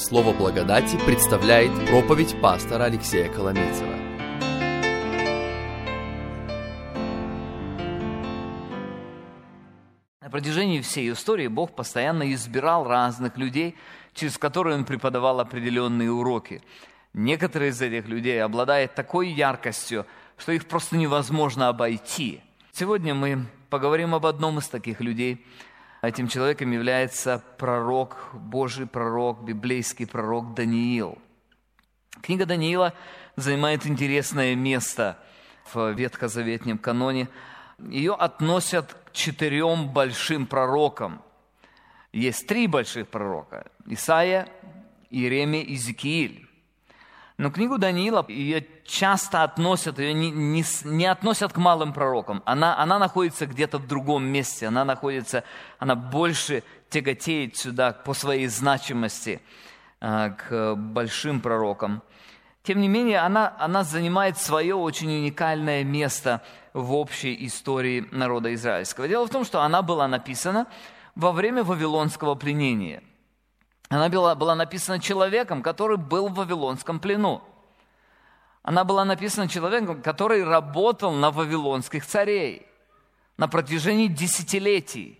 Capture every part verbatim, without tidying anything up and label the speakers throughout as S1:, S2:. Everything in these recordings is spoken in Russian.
S1: Слово благодати представляет проповедь пастора Алексея Коломейцева.
S2: На протяжении всей истории Бог постоянно избирал разных людей, через которые Он преподавал определенные уроки. Некоторые из этих людей обладают такой яркостью, что их просто невозможно обойти. Сегодня мы поговорим об одном из таких людей. Этим человеком является пророк, Божий пророк, библейский пророк Даниил. Книга Даниила занимает интересное место в ветхозаветном каноне. Ее относят к четырем большим пророкам. Есть три больших пророка – Исаия, Иеремия и Иезекииль. Но книгу Даниила ее часто относят, ее не, не, не относят к малым пророкам. Она, она находится где-то в другом месте, она находится, она больше тяготеет сюда по своей значимости к большим пророкам. Тем не менее, она, она занимает свое очень уникальное место в общей истории народа израильского. Дело в том, что она была написана во время вавилонского пленения. Она была, была написана человеком, который был в вавилонском плену. Она была написана человеком, который работал на вавилонских царей на протяжении десятилетий.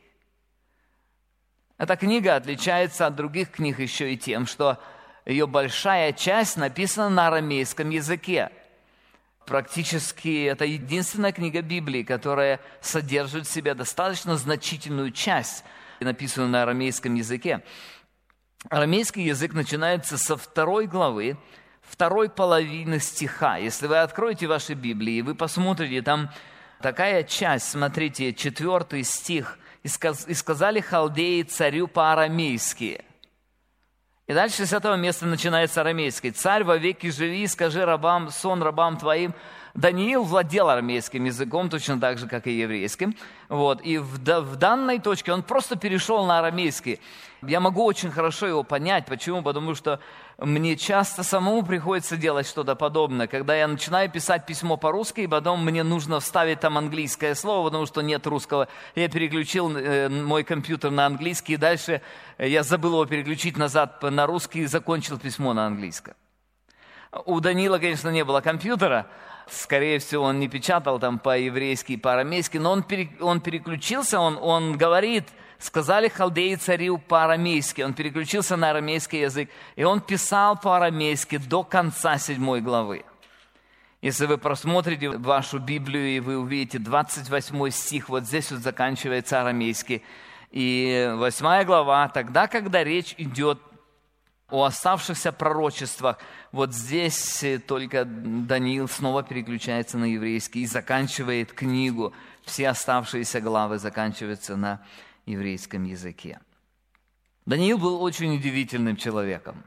S2: Эта книга отличается от других книг еще и тем, что ее большая часть написана на арамейском языке. Практически это единственная книга Библии, которая содержит в себе достаточно значительную часть, написанную на арамейском языке. Арамейский язык начинается со второй главы, второй половины стиха. Если вы откроете ваши Библии, и вы посмотрите, там такая часть, смотрите, четвертый стих. «И сказали халдеи царю по-арамейски». И дальше с этого места начинается арамейский. «Царь, вовеки живи, скажи рабам, сон рабам твоим». Даниил владел арамейским языком, точно так же, как и еврейским. Вот. И в, в данной точке он просто перешел на арамейский. Я могу очень хорошо его понять. Почему? Потому что мне часто самому приходится делать что-то подобное. Когда я начинаю писать письмо по-русски, и потом мне нужно вставить там английское слово, потому что нет русского. Я переключил э, мой компьютер на английский, и дальше я забыл его переключить назад на русский и закончил письмо на английском. У Даниила, конечно, не было компьютера. Скорее всего, он не печатал там по-еврейски и по-арамейски, но он, пере, он переключился, он, он говорит, сказали халдеи царю по-арамейски, он переключился на арамейский язык, и он писал по-арамейски до конца седьмой главы. Если вы просмотрите вашу Библию, и вы увидите двадцать восьмой стих, вот здесь вот заканчивается арамейский, и восьмая глава, тогда, когда речь идет о оставшихся пророчествах, вот здесь только Даниил снова переключается на еврейский и заканчивает книгу. Все оставшиеся главы заканчиваются на еврейском языке. Даниил был очень удивительным человеком.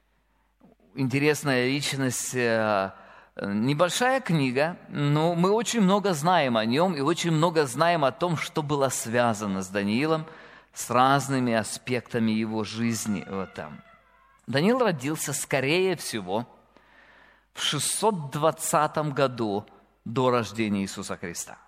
S2: Интересная личность, небольшая книга, но мы очень много знаем о нем и очень много знаем о том, что было связано с Даниилом, с разными аспектами его жизни в этом. Даниил родился, скорее всего, в шестьсот двадцатом году до рождения Иисуса Христа.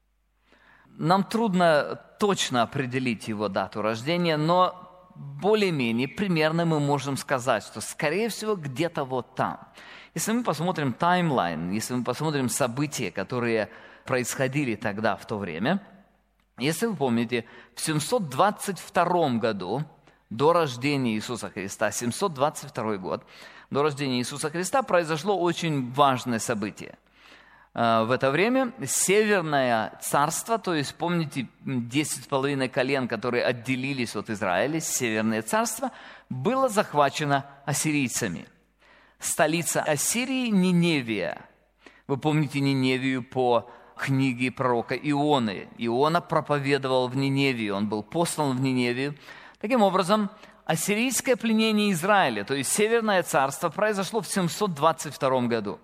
S2: Нам трудно точно определить его дату рождения, но более-менее примерно мы можем сказать, что, скорее всего, где-то вот там. Если мы посмотрим таймлайн, если мы посмотрим события, которые происходили тогда, в то время, если вы помните, в семьсот двадцать втором году, до рождения Иисуса Христа, семьсот двадцать второй год, до рождения Иисуса Христа произошло очень важное событие. В это время Северное царство, то есть, помните, десять с половиной колен, которые отделились от Израиля, Северное царство, было захвачено ассирийцами. Столица Ассирии – Ниневия. Вы помните Ниневию по книге пророка Ионы. Иона проповедовал в Ниневии, он был послан в Ниневию. Таким образом, ассирийское пленение Израиля, то есть Северное царство, произошло в семьсот двадцать втором году.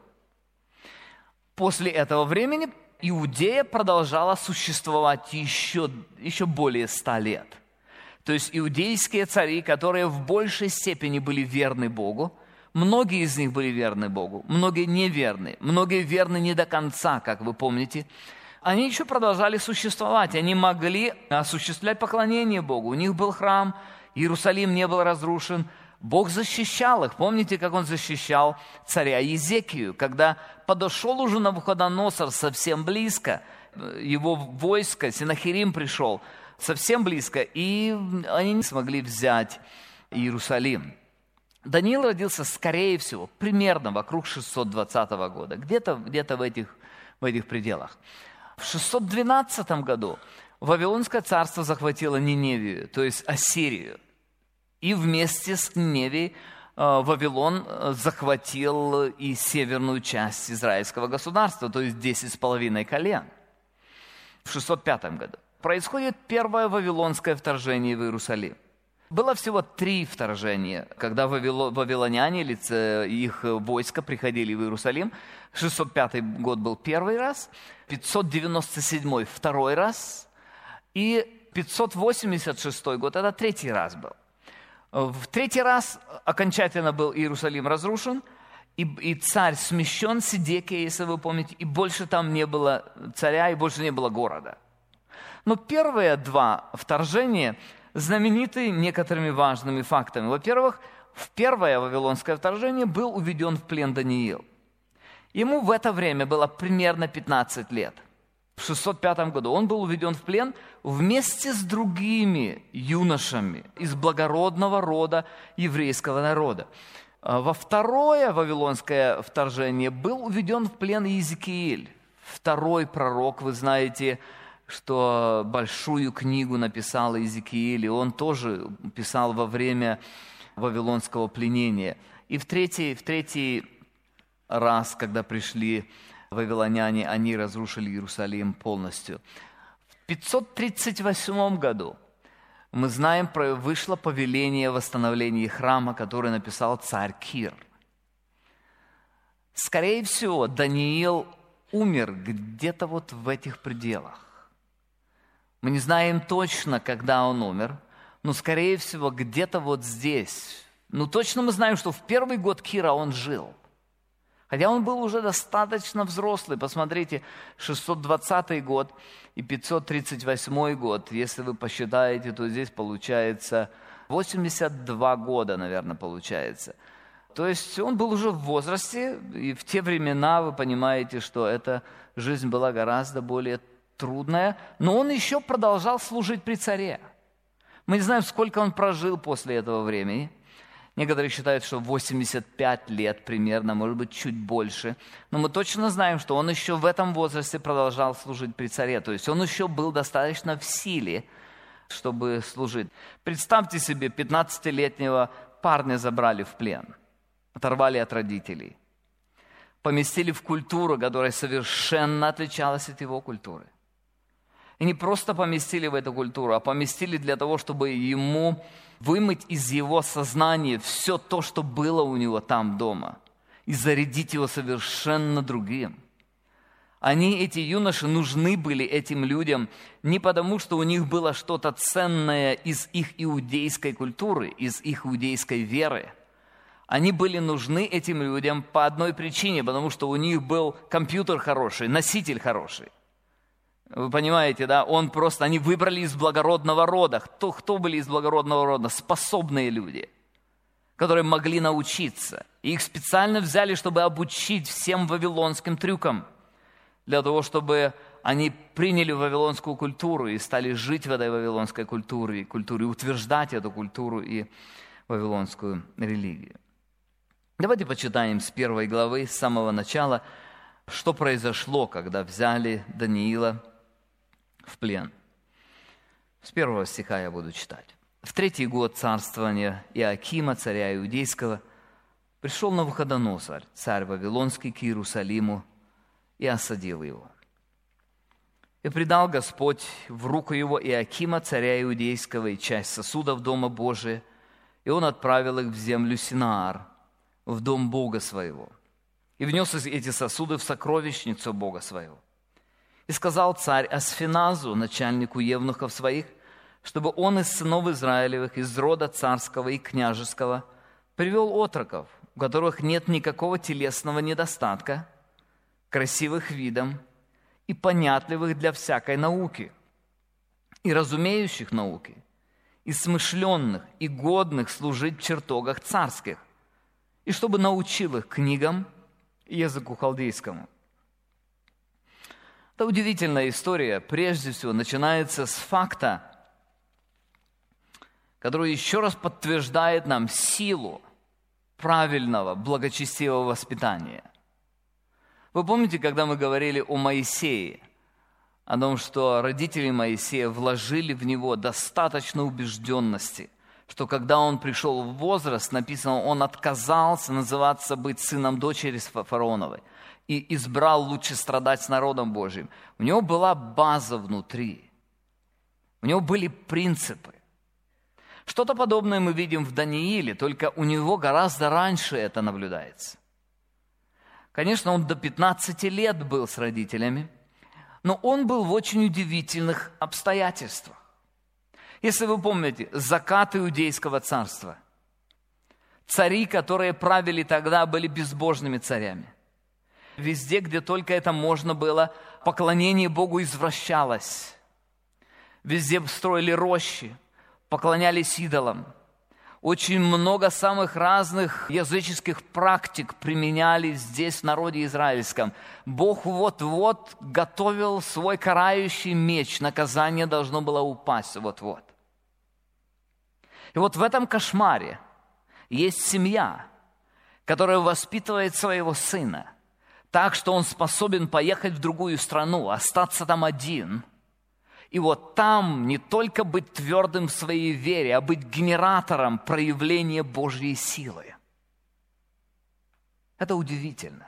S2: После этого времени Иудея продолжала существовать еще, еще более ста лет. То есть иудейские цари, которые в большей степени были верны Богу, многие из них были верны Богу, многие неверны, многие верны не до конца, как вы помните, они еще продолжали существовать, они могли осуществлять поклонение Богу. У них был храм, Иерусалим не был разрушен, Бог защищал их. Помните, как Он защищал царя Иезекию, когда подошел уже Навуходоносор совсем близко, его войско, Сенахерим пришел совсем близко, и они не смогли взять Иерусалим. Даниил родился, скорее всего, примерно вокруг шестьсот двадцатого года, где-то, где-то в этих, в этих пределах. В шестьсот двенадцатом году Вавилонское царство захватило Ниневию, то есть Ассирию. И вместе с Ниневией Вавилон захватил и северную часть израильского государства, то есть десять с половиной колен. В шестьсот пятом году происходит первое вавилонское вторжение в Иерусалим. Было всего три вторжения, когда вавилоняне или их войска приходили в Иерусалим. шестьсот пятый год был первый раз, пятьсот девяносто седьмой второй раз, и пятьсот восемьдесят шестой год это третий раз был. В третий раз окончательно был Иерусалим разрушен, и, и царь смещен, Сидекия, если вы помните, и больше там не было царя, и больше не было города. Но первые два вторжения знамениты некоторыми важными фактами. Во-первых, в первое вавилонское вторжение был уведен в плен Даниил. Ему в это время было примерно пятнадцать лет. В шестьсот пятом году он был уведен в плен вместе с другими юношами из благородного рода еврейского народа. Во второе вавилонское вторжение был уведен в плен Иезекииль, второй пророк. Вы знаете, что большую книгу написал Иезекииль, и он тоже писал во время вавилонского пленения. И в третий, в третий раз, когда пришли вавилоняне, они разрушили Иерусалим полностью. В пятьсот тридцать восьмом году, мы знаем, вышло повеление о восстановлении храма, которое написал царь Кир. Скорее всего, Даниил умер где-то вот в этих пределах. Мы не знаем точно, когда он умер, но, скорее всего, где-то вот здесь. Ну, точно мы знаем, что в первый год Кира он жил. Хотя он был уже достаточно взрослый. Посмотрите, шестьсот двадцатый год и пятьсот тридцать восьмой год. Если вы посчитаете, то здесь получается восемьдесят два года, наверное, получается. То есть он был уже в возрасте, и в те времена вы понимаете, что эта жизнь была гораздо более трудная, но он еще продолжал служить при царе. Мы не знаем, сколько он прожил после этого времени. Некоторые считают, что восемьдесят пять лет примерно, может быть, чуть больше. Но мы точно знаем, что он еще в этом возрасте продолжал служить при царе. То есть он еще был достаточно в силе, чтобы служить. Представьте себе, пятнадцатилетнего парня забрали в плен, оторвали от родителей, поместили в культуру, которая совершенно отличалась от его культуры. И не просто поместили в эту культуру, а поместили для того, чтобы ему вымыть из его сознания все то, что было у него там дома, и зарядить его совершенно другим. Они, эти юноши, нужны были этим людям не потому, что у них было что-то ценное из их иудейской культуры, из их иудейской веры. Они были нужны этим людям по одной причине, потому что у них был компьютер хороший, носитель хороший. Вы понимаете, да? Он просто, они выбрали из благородного рода. Кто, кто были из благородного рода? Способные люди, которые могли научиться. И их специально взяли, чтобы обучить всем вавилонским трюкам, для того, чтобы они приняли вавилонскую культуру и стали жить в этой вавилонской культуре, культуре, утверждать эту культуру и вавилонскую религию. Давайте почитаем с первой главы, с самого начала, что произошло, когда взяли Даниила в плен. С первого стиха я буду читать. В третий год царствования Иоакима, царя Иудейского, пришел Навуходоносор, царь Вавилонский, к Иерусалиму и осадил его. И предал Господь в руку его Иоакима, царя Иудейского, и часть сосудов Дома Божия, и он отправил их в землю Синаар, в дом Бога своего, и внес эти сосуды в сокровищницу Бога своего. И сказал царь Асфеназу, начальнику евнухов своих, чтобы он из сынов Израилевых, из рода царского и княжеского, привел отроков, у которых нет никакого телесного недостатка, красивых видом и понятливых для всякой науки, и разумеющих науки, и смышленных, и годных служить в чертогах царских, и чтобы научил их книгам и языку халдейскому». Это удивительная история, прежде всего, начинается с факта, который еще раз подтверждает нам силу правильного, благочестивого воспитания. Вы помните, когда мы говорили о Моисее, о том, что родители Моисея вложили в него достаточно убежденности, что когда он пришел в возраст, написано, он отказался называться быть сыном дочери фараоновой и избрал лучше страдать с народом Божьим. У него была база внутри, у него были принципы. Что-то подобное мы видим в Данииле, только у него гораздо раньше это наблюдается. Конечно, он до пятнадцати лет был с родителями, но он был в очень удивительных обстоятельствах. Если вы помните, закат Иудейского царства. Цари, которые правили тогда, были безбожными царями. Везде, где только это можно было, поклонение Богу извращалось. Везде строили рощи, поклонялись идолам. Очень много самых разных языческих практик применялись здесь, в народе израильском. Бог вот-вот готовил свой карающий меч, наказание должно было упасть вот-вот. И вот в этом кошмаре есть семья, которая воспитывает своего сына так, что он способен поехать в другую страну, остаться там один. И вот там не только быть твердым в своей вере, а быть генератором проявления Божьей силы. Это удивительно.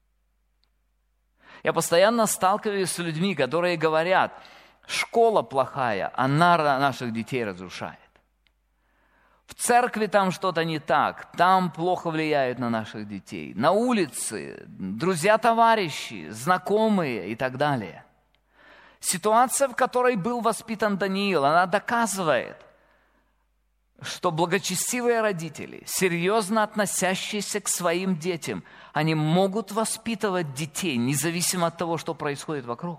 S2: Я постоянно сталкиваюсь с людьми, которые говорят, школа плохая, она наших детей разрушает. В церкви там что-то не так, там плохо влияет на наших детей. На улице, друзья-товарищи, знакомые и так далее. Ситуация, в которой был воспитан Даниил, она доказывает, что благочестивые родители, серьезно относящиеся к своим детям, они могут воспитывать детей, независимо от того, что происходит вокруг.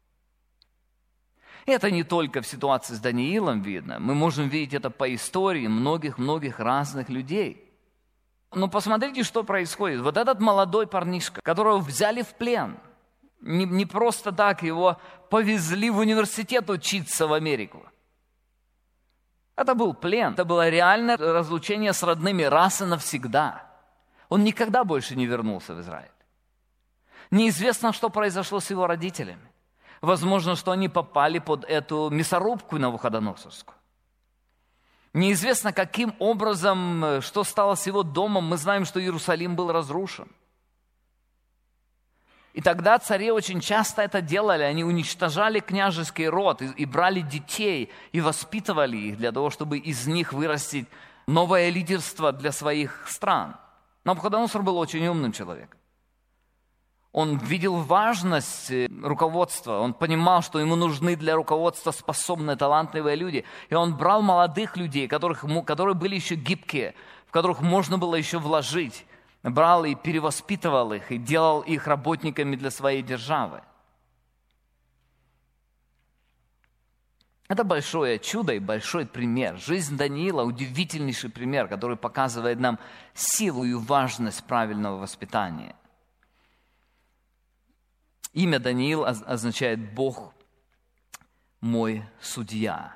S2: И это не только в ситуации с Даниилом видно. Мы можем видеть это по истории многих-многих разных людей. Но посмотрите, что происходит. Вот этот молодой парнишка, которого взяли в плен, не, не просто так его повезли в университет учиться в Америку. Это был плен, это было реальное разлучение с родными раз и навсегда. Он никогда больше не вернулся в Израиль. Неизвестно, что произошло с его родителями. Возможно, что они попали под эту мясорубку навуходоносорскую. Неизвестно, каким образом, что стало с его домом. Мы знаем, что Иерусалим был разрушен. И тогда цари очень часто это делали. Они уничтожали княжеский род и, и брали детей, и воспитывали их для того, чтобы из них вырастить новое лидерство для своих стран. Навуходоносор был очень умным человеком. Он видел важность руководства, он понимал, что ему нужны для руководства способные, талантливые люди. И он брал молодых людей, которых, которые были еще гибкие, в которых можно было еще вложить. Брал и перевоспитывал их, и делал их работниками для своей державы. Это большое чудо и большой пример. Жизнь Даниила – удивительнейший пример, который показывает нам силу и важность правильного воспитания. Имя Даниил означает «Бог мой судья».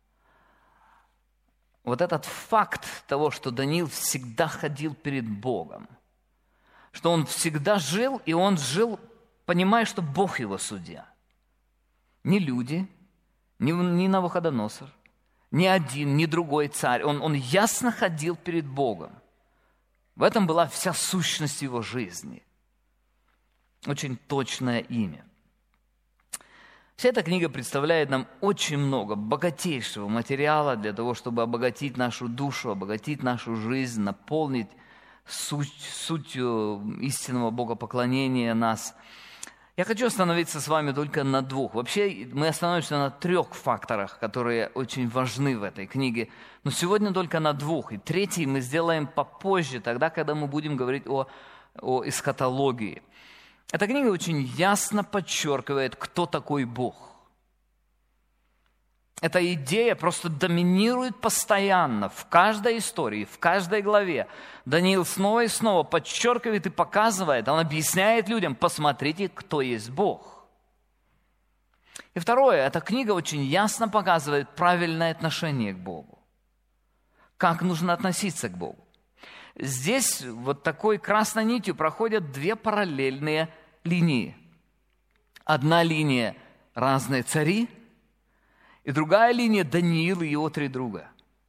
S2: Вот этот факт того, что Даниил всегда ходил перед Богом, что он всегда жил, и он жил, понимая, что Бог его судья. Не люди, не, не Навуходоносор, ни один, ни другой царь. Он, он ясно ходил перед Богом. В этом была вся сущность его жизни. Очень точное имя. Вся эта книга представляет нам очень много богатейшего материала для того, чтобы обогатить нашу душу, обогатить нашу жизнь, наполнить суть, сутью истинного богопоклонения нас. Я хочу остановиться с вами только на двух. Вообще мы остановимся на трех факторах, которые очень важны в этой книге, но сегодня только на двух. И третий мы сделаем попозже, тогда, когда мы будем говорить о, о эсхатологии. Эта книга очень ясно подчеркивает, кто такой Бог. Эта идея просто доминирует постоянно в каждой истории, в каждой главе. Даниил снова и снова подчеркивает и показывает, он объясняет людям: посмотрите, кто есть Бог. И второе, эта книга очень ясно показывает правильное отношение к Богу. Как нужно относиться к Богу. Здесь вот такой красной нитью проходят две параллельные линии. Одна линия – разные цари, и другая линия – Даниил и его три друга.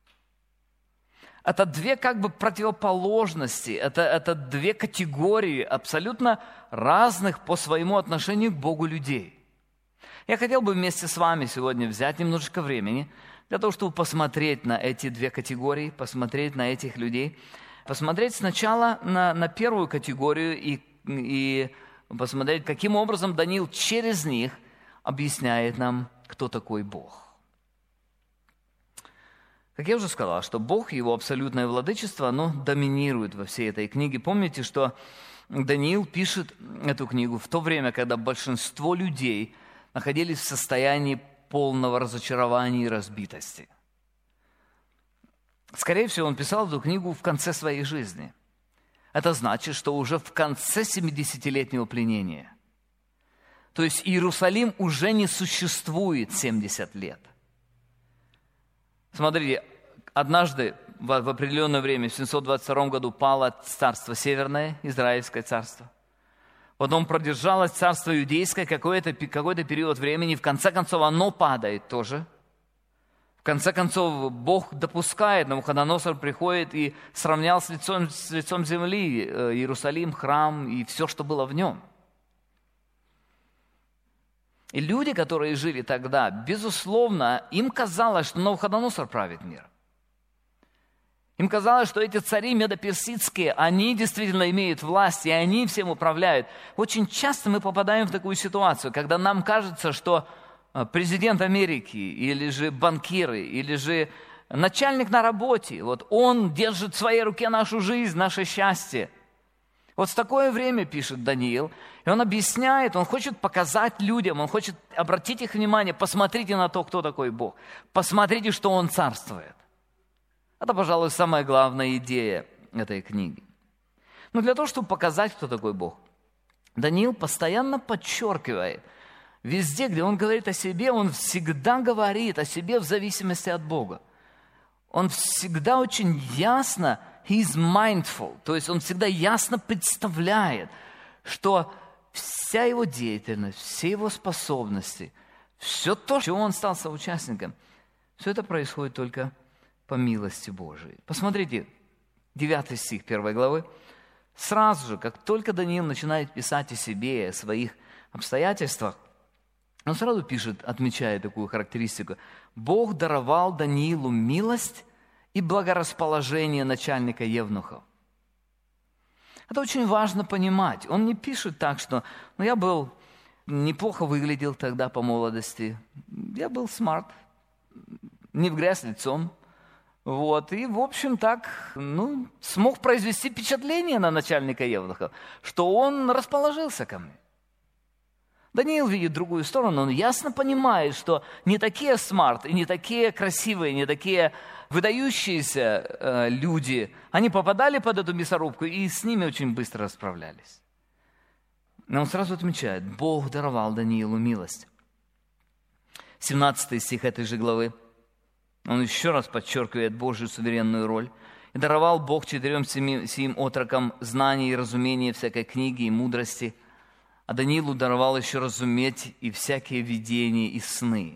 S2: Это две как бы противоположности, это, это две категории абсолютно разных по своему отношению к Богу людей. Я хотел бы вместе с вами сегодня взять немножечко времени для того, чтобы посмотреть на эти две категории, посмотреть на этих людей, посмотреть сначала на, на первую категорию и, и посмотреть, каким образом Даниил через них объясняет нам, кто такой Бог. Как я уже сказал, что Бог, Его абсолютное владычество, оно доминирует во всей этой книге. Помните, что Даниил пишет эту книгу в то время, когда большинство людей находились в состоянии полного разочарования и разбитости. Скорее всего, он писал эту книгу в конце своей жизни. Это значит, что уже в конце семидесятилетнего пленения. То есть Иерусалим уже не существует семьдесят лет. Смотрите, однажды в определенное время, в семьсот двадцать втором году, пало царство Северное, Израильское царство. Потом продержалось царство Иудейское какой-то, какой-то период времени. В конце концов, оно падает тоже. В конце концов, Бог допускает, Навуходоносор приходит и сравнял с лицом, с лицом земли Иерусалим, храм и все, что было в нем. И люди, которые жили тогда, безусловно, им казалось, что Навуходоносор правит мир. Им казалось, что эти цари медоперсидские, они действительно имеют власть, и они всем управляют. Очень часто мы попадаем в такую ситуацию, когда нам кажется, что президент Америки, или же банкиры, или же начальник на работе, вот он держит в своей руке нашу жизнь, наше счастье. Вот в такое время, пишет Даниил, и он объясняет, он хочет показать людям, он хочет обратить их внимание: посмотрите на то, кто такой Бог, посмотрите, что Он царствует. Это, пожалуй, самая главная идея этой книги. Но для того, чтобы показать, кто такой Бог, Даниил постоянно подчеркивает, везде, где он говорит о себе, он всегда говорит о себе в зависимости от Бога. Он всегда очень ясно, he is mindful, то есть он всегда ясно представляет, что вся его деятельность, все его способности, все то, чего он стал соучастником, все это происходит только по милости Божией. Посмотрите, девятый стих первой главы. Сразу же, как только Даниил начинает писать о себе, о своих обстоятельствах, он сразу пишет, отмечая такую характеристику: Бог даровал Даниилу милость и благорасположение начальника евнухов. Это очень важно понимать. Он не пишет так, что ну, я был, неплохо выглядел тогда по молодости, я был смарт, не в грязь лицом. Вот, и, в общем, так, ну, смог произвести впечатление на начальника евнухов, что он расположился ко мне. Даниил видит другую сторону, он ясно понимает, что не такие смарт, и не такие красивые, не такие выдающиеся э, люди, они попадали под эту мясорубку и с ними очень быстро расправлялись. Но он сразу отмечает: Бог даровал Даниилу милость. семнадцатый стих этой же главы. Он еще раз подчеркивает Божью суверенную роль. «И даровал Бог четырем сим отрокам знания и разумения всякой книги и мудрости, а Даниилу даровал еще разуметь и всякие видения и сны».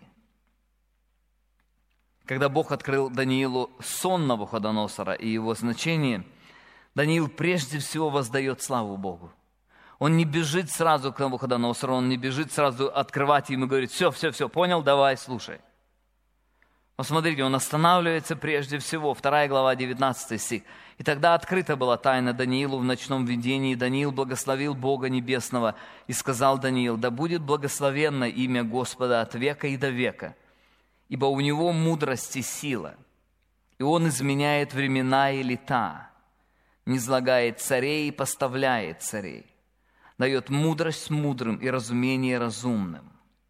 S2: Когда Бог открыл Даниилу сон Навуходоносора и его значение, Даниил прежде всего воздает славу Богу. Он не бежит сразу к Навуходоносору, он не бежит сразу открывать ему и говорит: все, все, все, понял, давай, слушай. Посмотрите, он останавливается прежде всего. Вторая глава, девятнадцатый стих. «И тогда открыта была тайна Даниилу в ночном видении. Даниил благословил Бога Небесного и сказал Даниил: да будет благословенно имя Господа от века и до века, ибо у него мудрость и сила, и он изменяет времена и лета, низлагает царей и поставляет царей, дает мудрость мудрым и разумение разумным.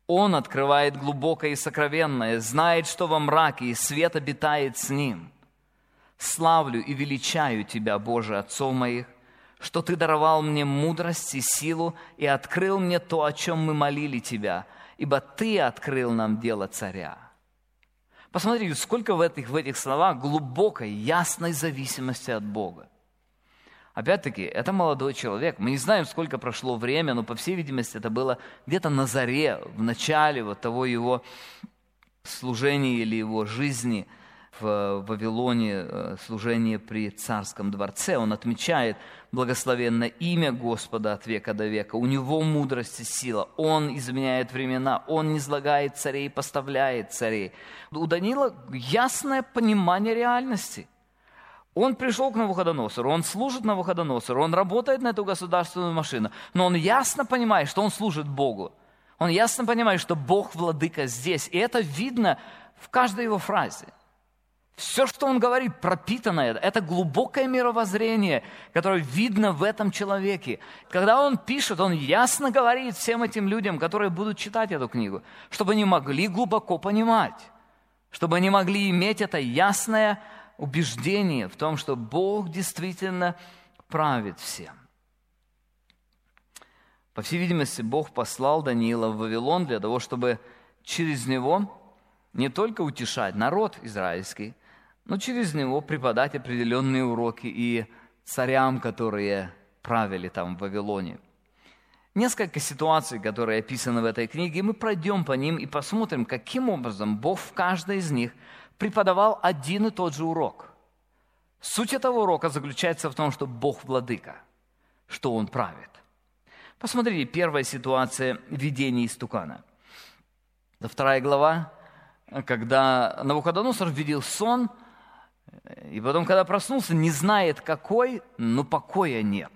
S2: Он открывает глубокое и сокровенное, знает, что во мраке, и свет обитает с ним. Славлю и величаю Тебя, Боже, отцов моих, что Ты даровал мне мудрость и силу и открыл мне то, о чем мы молили Тебя, ибо Ты открыл нам дело царя». Посмотрите, сколько в этих, в этих словах глубокой, ясной зависимости от Бога. Опять-таки, это молодой человек. Мы не знаем, сколько прошло время, но, по всей видимости, это было где-то на заре, в начале вот того его служения или его жизни в Вавилоне, служение при царском дворце. Он отмечает благословенное имя Господа от века до века. У него мудрость и сила. Он изменяет времена. Он низлагает царей, поставляет царей. У Даниила ясное понимание реальности. Он пришел к Навуходоносору, он служит Навуходоносору, он работает на эту государственную машину, но он ясно понимает, что он служит Богу. Он ясно понимает, что Бог владыка здесь. И это видно в каждой его фразе. Все, что он говорит, пропитано это. Это глубокое мировоззрение, которое видно в этом человеке. Когда он пишет, он ясно говорит всем этим людям, которые будут читать эту книгу, чтобы они могли глубоко понимать, чтобы они могли иметь это ясное убеждение в том, что Бог действительно правит всем. По всей видимости, Бог послал Даниила в Вавилон для того, чтобы через него не только утешать народ израильский, но через него преподать определенные уроки и царям, которые правили там в Вавилоне. Несколько ситуаций, которые описаны в этой книге, мы пройдем по ним и посмотрим, каким образом Бог в каждой из них преподавал один и тот же урок. Суть этого урока заключается в том, что Бог владыка, что Он правит. Посмотрите, первая ситуация – видение истукана. Это вторая глава, когда Навуходоносор видел сон, и потом, когда проснулся, не знает какой, но покоя нет.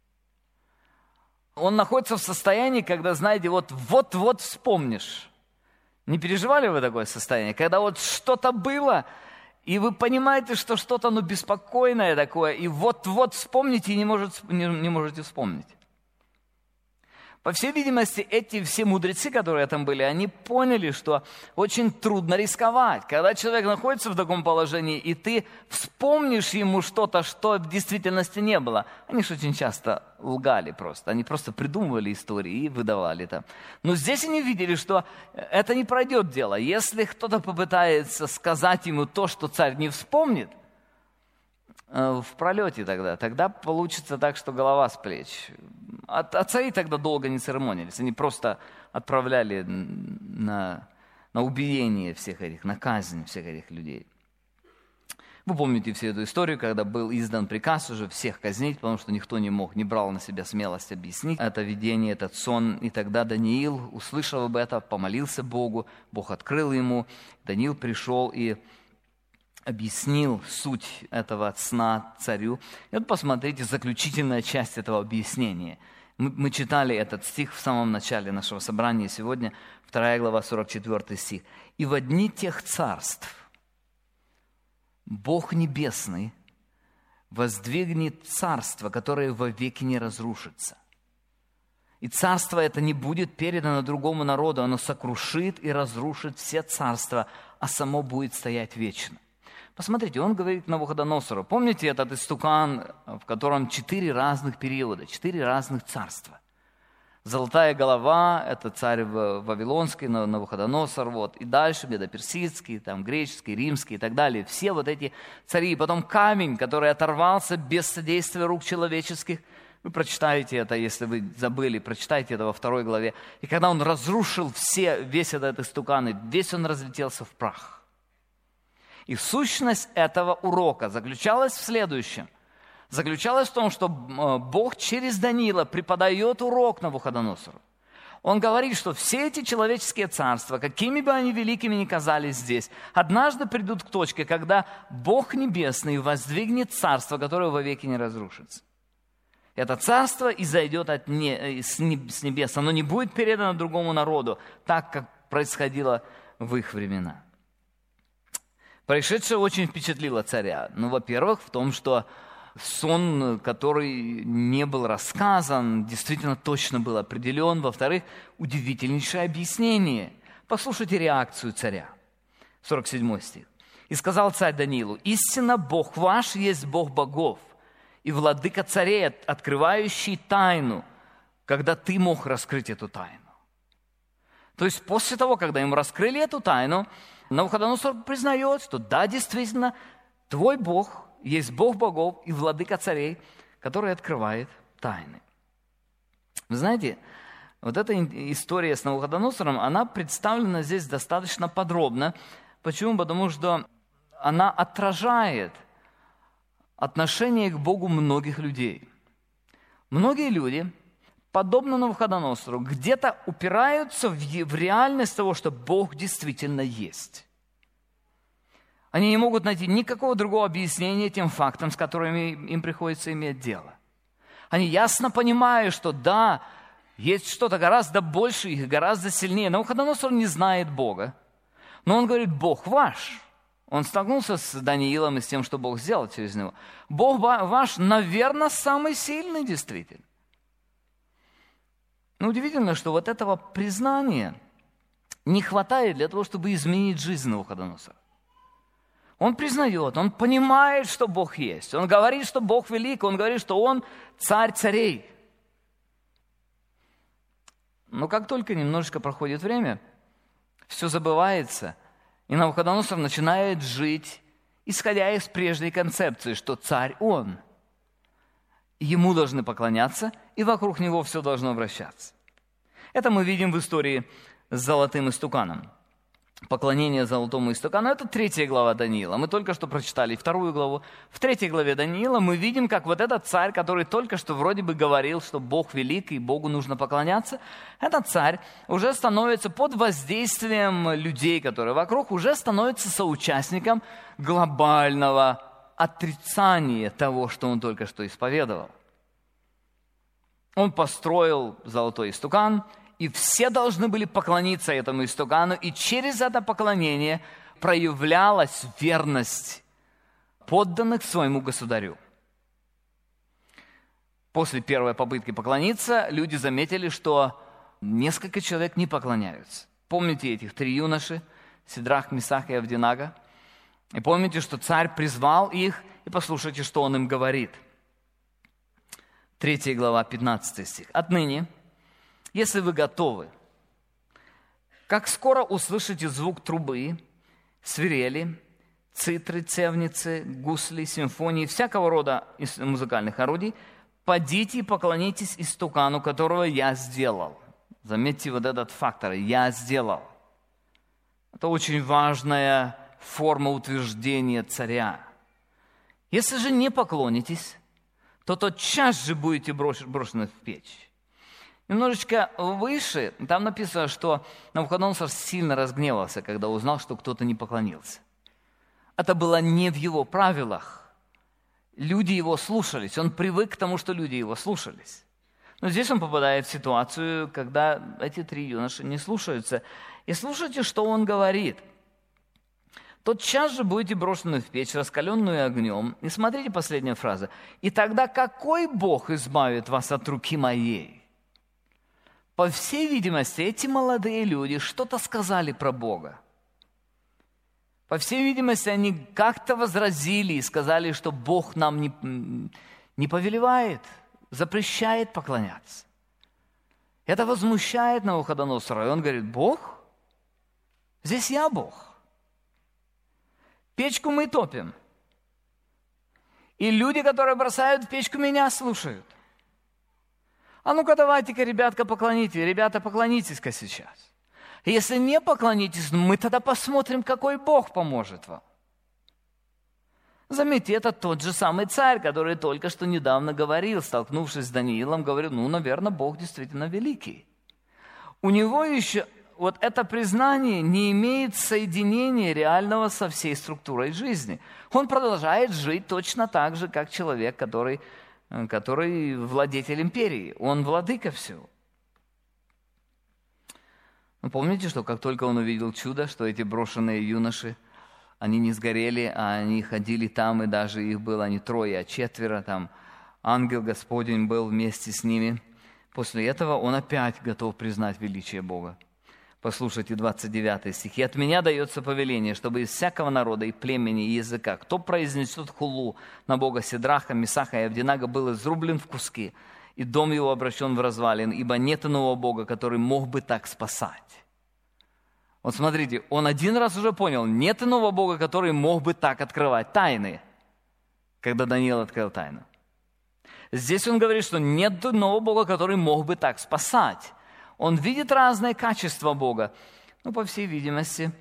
S2: Он находится в состоянии, когда, знаете, вот, вот-вот вспомнишь. Не переживали вы такое состояние? Когда вот что-то было, и вы понимаете, что что-то ну, беспокойное такое, и вот-вот вспомните, и не, может, не, не можете вспомнить. По всей видимости, эти все мудрецы, которые там были, они поняли, что очень трудно рисковать. Когда человек находится в таком положении, и ты вспомнишь ему что-то, что в действительности не было. Они же очень часто лгали просто. Они просто придумывали истории и выдавали там. Но здесь они видели, что это не пройдет дело. Если кто-то попытается сказать ему то, что царь не вспомнит, в пролете тогда, тогда получится так, что голова с плеч. А цари тогда долго не церемонились, они просто отправляли на, на убиение всех этих, на казнь всех этих людей. Вы помните всю эту историю, когда был издан приказ уже всех казнить, потому что никто не мог, не брал на себя смелость объяснить это видение, этот сон. И тогда Даниил, услышав об этом, помолился Богу, Бог открыл ему, Даниил пришел и объяснил суть этого сна царю. И вот посмотрите заключительная часть этого объяснения. Мы, мы читали этот стих в самом начале нашего собрания сегодня, вторая глава, сорок четвёртый стих. «И во дни тех царств Бог Небесный воздвигнет царство, которое вовеки не разрушится. И царство это не будет передано другому народу, оно сокрушит и разрушит все царства, а само будет стоять вечно». Посмотрите, он говорит Навуходоносору. Помните этот истукан, в котором четыре разных периода, четыре разных царства? Золотая голова – это царь Вавилонский, Навуходоносор, вот. И дальше Медоперсидский, там, греческий, римский и так далее. Все вот эти цари. Потом камень, который оторвался без содействия рук человеческих. Вы прочитаете это, если вы забыли, прочитайте это во второй главе. И когда он разрушил все, весь этот истукан, и весь он разлетелся в прах. И сущность этого урока заключалась в следующем. Заключалась в том, что Бог через Даниила преподает урок Навуходоносору. Он говорит, что все эти человеческие царства, какими бы они великими ни казались здесь, однажды придут к точке, когда Бог Небесный воздвигнет царство, которое вовеки не разрушится. Это царство изойдет от не, с небес, оно не будет передано другому народу, так, как происходило в их времена. Происшедшее очень впечатлило царя. Ну, во-первых, в том, что сон, который не был рассказан, действительно точно был определен. Во-вторых, удивительнейшее объяснение. Послушайте реакцию царя. сорок седьмой стих. «И сказал царь Даниилу: истинно Бог ваш есть Бог богов, и владыка царей, открывающий тайну, когда ты мог раскрыть эту тайну». То есть после того, когда ему раскрыли эту тайну, Навуходоносор признает, что да, действительно, твой Бог есть Бог богов и владыка царей, который открывает тайны. Вы знаете, вот эта история с Навуходоносором, она представлена здесь достаточно подробно. Почему? Потому что она отражает отношение к Богу многих людей. Многие люди, подобно Навуходоносору, где-то упираются в, в реальность того, что Бог действительно есть. Они не могут найти никакого другого объяснения тем фактам, с которыми им приходится иметь дело. Они ясно понимают, что да, есть что-то гораздо больше их, гораздо сильнее. Навуходоносор не знает Бога, но он говорит: Бог ваш. Он столкнулся с Даниилом и с тем, что Бог сделал через него. Бог ваш, наверное, самый сильный действительно. Но удивительно, что вот этого признания не хватает для того, чтобы изменить жизнь Навуходоносора. Он признает, он понимает, что Бог есть. Он говорит, что Бог велик, он говорит, что Он царь царей. Но как только немножечко проходит время, все забывается, и Навуходоносор начинает жить, исходя из прежней концепции, что царь Он. Ему должны поклоняться, и вокруг него все должно вращаться. Это мы видим в истории с золотым истуканом. Поклонение золотому истукану – это третья глава Даниила. Мы только что прочитали вторую главу. В третьей главе Даниила мы видим, как вот этот царь, который только что вроде бы говорил, что Бог велик и Богу нужно поклоняться, этот царь уже становится под воздействием людей, которые вокруг, уже становится соучастником глобального отрицания того, что он только что исповедовал. Он построил золотой истукан, и все должны были поклониться этому истукану, и через это поклонение проявлялась верность подданных своему государю. После первой попытки поклониться, люди заметили, что несколько человек не поклоняются. Помните этих три юноши, Сидрах, Месах и Авдинага? И помните, что царь призвал их, и послушайте, что он им говорит. Третья глава, пятнадцатый стих. «Отныне, если вы готовы, как скоро услышите звук трубы, свирели, цитры, цевницы, гусли, симфонии, всякого рода музыкальных орудий, подите и поклонитесь истукану, которого я сделал». Заметьте вот этот фактор «я сделал». Это очень важная форма утверждения царя. Если же не поклонитесь, то тотчас же будете брошены в печь. Немножечко выше, там написано, что Навуходоносор сильно разгневался, когда узнал, что кто-то не поклонился. Это было не в его правилах. Люди его слушались, он привык к тому, что люди его слушались. Но здесь он попадает в ситуацию, когда эти три юноши не слушаются. И слушайте, что он говорит. «Тотчас же будете брошены в печь, раскаленную огнем». И смотрите последняя фраза. «И тогда какой Бог избавит вас от руки моей?» По всей видимости, эти молодые люди что-то сказали про Бога. По всей видимости, они как-то возразили и сказали, что Бог нам не, не повелевает, запрещает поклоняться. Это возмущает Навуходоносора, и он говорит: «Бог? Здесь я Бог. Печку мы топим. И люди, которые бросают в печку, меня слушают. А ну-ка давайте-ка, ребятка, поклоните. Ребята, поклонитесь-ка сейчас. Если не поклонитесь, мы тогда посмотрим, какой Бог поможет вам». Заметьте, это тот же самый царь, который только что недавно говорил, столкнувшись с Даниилом, говорил: ну, наверное, Бог действительно великий. У него еще вот это признание не имеет соединения реального со всей структурой жизни. Он продолжает жить точно так же, как человек, который... который владетель империи, он владыка всего. Но помните, что как только он увидел чудо, что эти брошенные юноши они не сгорели, а они ходили там, и даже их было не трое, а четверо, там ангел Господень был вместе с ними. После этого он опять готов признать величие Бога. Послушайте двадцать девятый стих. «И от меня дается повеление, чтобы из всякого народа и племени и языка, кто произнесет хулу на Бога Сидраха, Месаха и Авдинага, был изрублен в куски, и дом его обращен в развалин, ибо нет иного Бога, который мог бы так спасать». Вот смотрите, он один раз уже понял, нет иного Бога, который мог бы так открывать тайны, когда Даниил открыл тайну. Здесь он говорит, что нет иного Бога, который мог бы так спасать. Он видит разные качества Бога. Но, по всей видимости,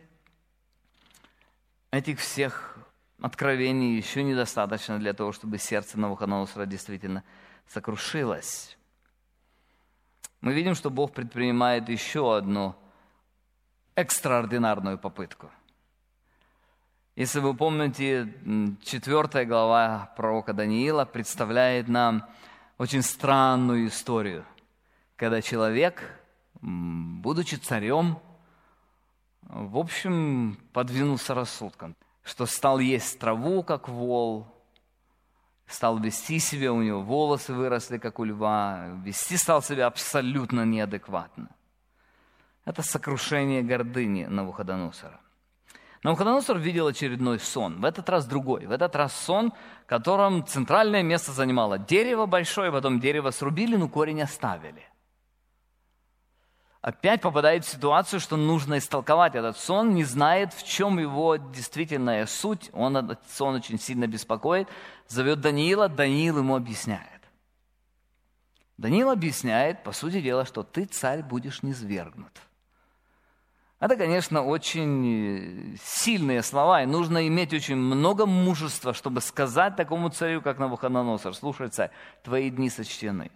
S2: этих всех откровений еще недостаточно для того, чтобы сердце Навуходоносора действительно сокрушилось. Мы видим, что Бог предпринимает еще одну экстраординарную попытку. Если вы помните, четвертая глава пророка Даниила представляет нам очень странную историю, когда человек, будучи царем, в общем, подвинулся рассудком, что стал есть траву, как вол, стал вести себя, у него волосы выросли, как у льва, вести стал себя абсолютно неадекватно. Это сокрушение гордыни Навуходоносора. Навуходоносор видел очередной сон, в этот раз другой. В этот раз сон, в котором центральное место занимало дерево большое, потом дерево срубили, но корень оставили. Опять попадает в ситуацию, что нужно истолковать этот сон, не знает, в чем его действительная суть. Он этот сон очень сильно беспокоит, зовет Даниила, Даниил ему объясняет. Даниил объясняет, по сути дела, что ты, царь, будешь низвергнут. Это, конечно, очень сильные слова, и нужно иметь очень много мужества, чтобы сказать такому царю, как Навуходоносор: слушай, царь, твои дни сочтены.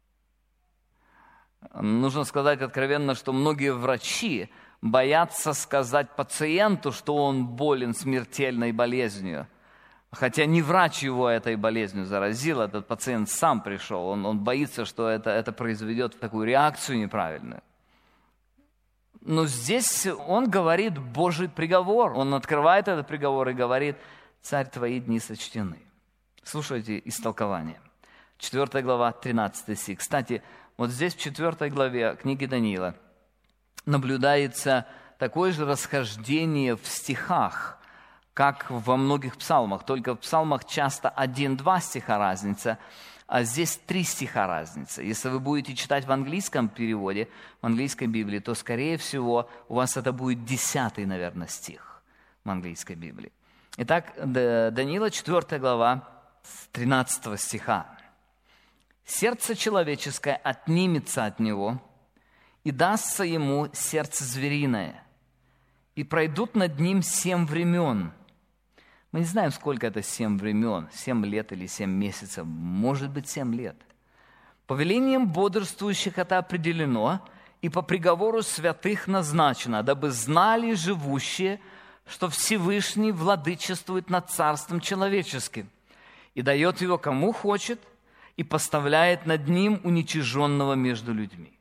S2: Нужно сказать откровенно, что многие врачи боятся сказать пациенту, что он болен смертельной болезнью. Хотя не врач его этой болезнью заразил, этот пациент сам пришел. Он, он боится, что это, это произведет такую реакцию неправильную. Но здесь он говорит Божий приговор. Он открывает этот приговор и говорит: царь, твои дни сочтены. Слушайте истолкование. четвёртая глава, тринадцатый стих. Кстати, вот здесь в четвёртой главе книги Даниила наблюдается такое же расхождение в стихах, как во многих псалмах. Только в псалмах часто один-два стиха разница, а здесь три стиха разница. Если вы будете читать в английском переводе, в английской Библии, то, скорее всего, у вас это будет десятый, наверное, стих в английской Библии. Итак, Даниила, четвёртая глава, с тринадцатого стиха. «Сердце человеческое отнимется от него, и дастся ему сердце звериное, и пройдут над ним семь времен». Мы не знаем, сколько это семь времен, семь лет или семь месяцев, может быть, семь лет. Повелением бодрствующих это определено, и по приговору святых назначено, дабы знали живущие, что Всевышний владычествует над царством человеческим, и дает его кому хочет, и поставляет над ним уничиженного между людьми.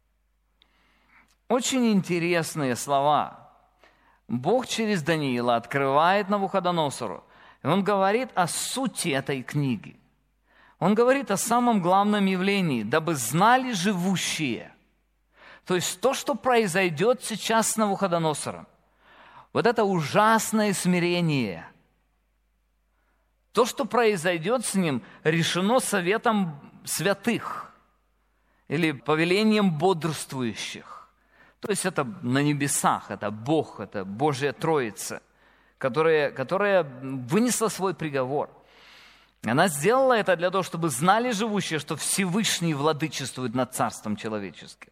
S2: Очень интересные слова. Бог через Даниила открывает Навуходоносору, и он говорит о сути этой книги. Он говорит о самом главном явлении, дабы знали живущие. То есть то, что произойдет сейчас с Навуходоносором, вот это ужасное смирение, то, что произойдет с ним, решено советом святых или повелением бодрствующих. То есть это на небесах, это Бог, это Божья Троица, которая, которая вынесла свой приговор. Она сделала это для того, чтобы знали живущие, что Всевышний владычествует над царством человеческим.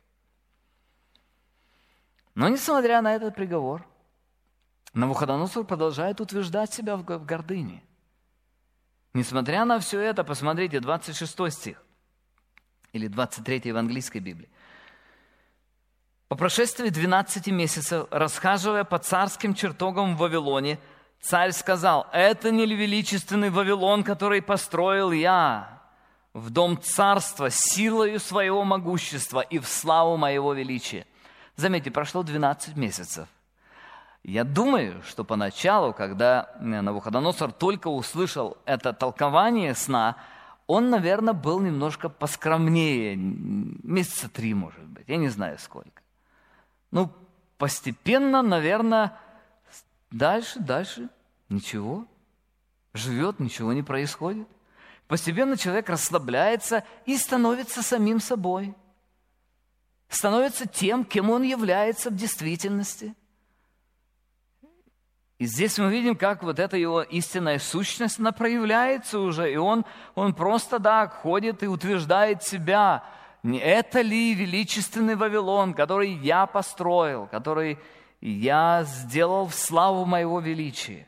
S2: Но несмотря на этот приговор, Навуходоносор продолжает утверждать себя в гордыне. Несмотря на все это, посмотрите, двадцать шестой стих, или двадцать третий в английской Библии. «По прошествии двенадцати месяцев, расхаживая по царским чертогам в Вавилоне, царь сказал: это не ли величественный Вавилон, который построил я в дом царства силою своего могущества и в славу моего величия?» Заметьте, прошло двенадцать месяцев. Я думаю, что поначалу, когда Навуходоносор только услышал это толкование сна, он, наверное, был немножко поскромнее, месяца три, может быть, я не знаю сколько. Ну, постепенно, наверное, дальше, дальше, ничего, живет, ничего не происходит. Постепенно человек расслабляется и становится самим собой, становится тем, кем он является в действительности. И здесь мы видим, как вот эта его истинная сущность, она проявляется уже, и он, он просто, да, ходит и утверждает себя. Не это ли величественный Вавилон, который я построил, который я сделал в славу моего величия?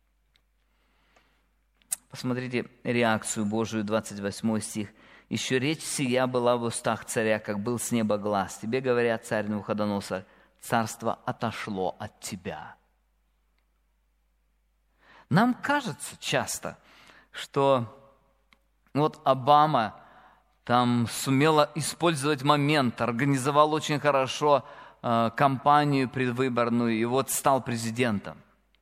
S2: Посмотрите реакцию Божию, двадцать восьмой стих. «Еще речь сия была в устах царя, как был с неба глас. Тебе говорят, царь Навуходоносор, царство отошло от тебя». Нам кажется часто, что вот Обама там сумела использовать момент, организовал очень хорошо э, кампанию предвыборную и вот стал президентом.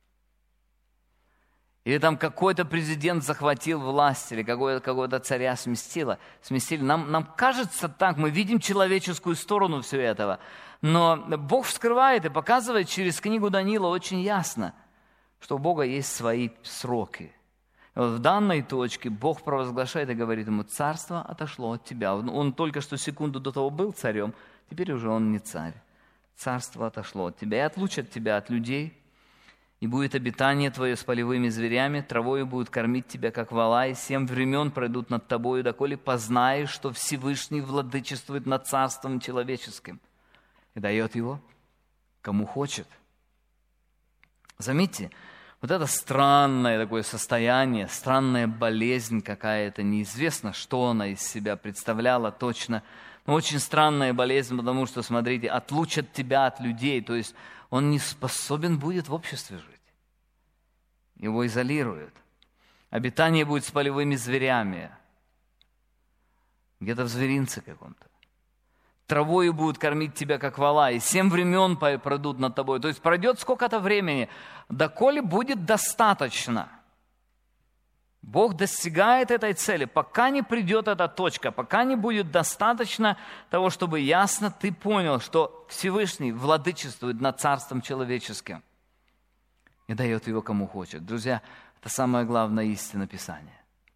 S2: Или там какой-то президент захватил власть, или какого-то, какого-то царя сместило, сместили. Нам, нам кажется так, мы видим человеческую сторону всего этого. Но Бог вскрывает и показывает через книгу Даниила очень ясно, что у Бога есть свои сроки. И вот в данной точке Бог провозглашает и говорит ему: царство отошло от тебя. Он, он только что секунду до того был царем, теперь уже он не царь. Царство отошло от тебя, и отлучат тебя от людей, и будет обитание твое с полевыми зверями, травою будут кормить тебя, как вола, и семь времен пройдут над тобою, доколе познаешь, что Всевышний владычествует над царством человеческим, и дает его кому хочет. Заметьте, вот это странное такое состояние, странная болезнь какая-то, неизвестно, что она из себя представляла точно, но очень странная болезнь, потому что, смотрите, отлучат тебя от людей, то есть он не способен будет в обществе жить. Его изолируют. Обитание будет с полевыми зверями, где-то в зверинце каком-то. Травою будут кормить тебя, как вола, и семь времен пройдут над тобой. То есть пройдет сколько-то времени, доколе будет достаточно. Бог достигает этой цели, пока не придет эта точка, пока не будет достаточно того, чтобы ясно ты понял, что Всевышний владычествует над царством человеческим и дает его кому хочет. Друзья, это самая главная истина Писания.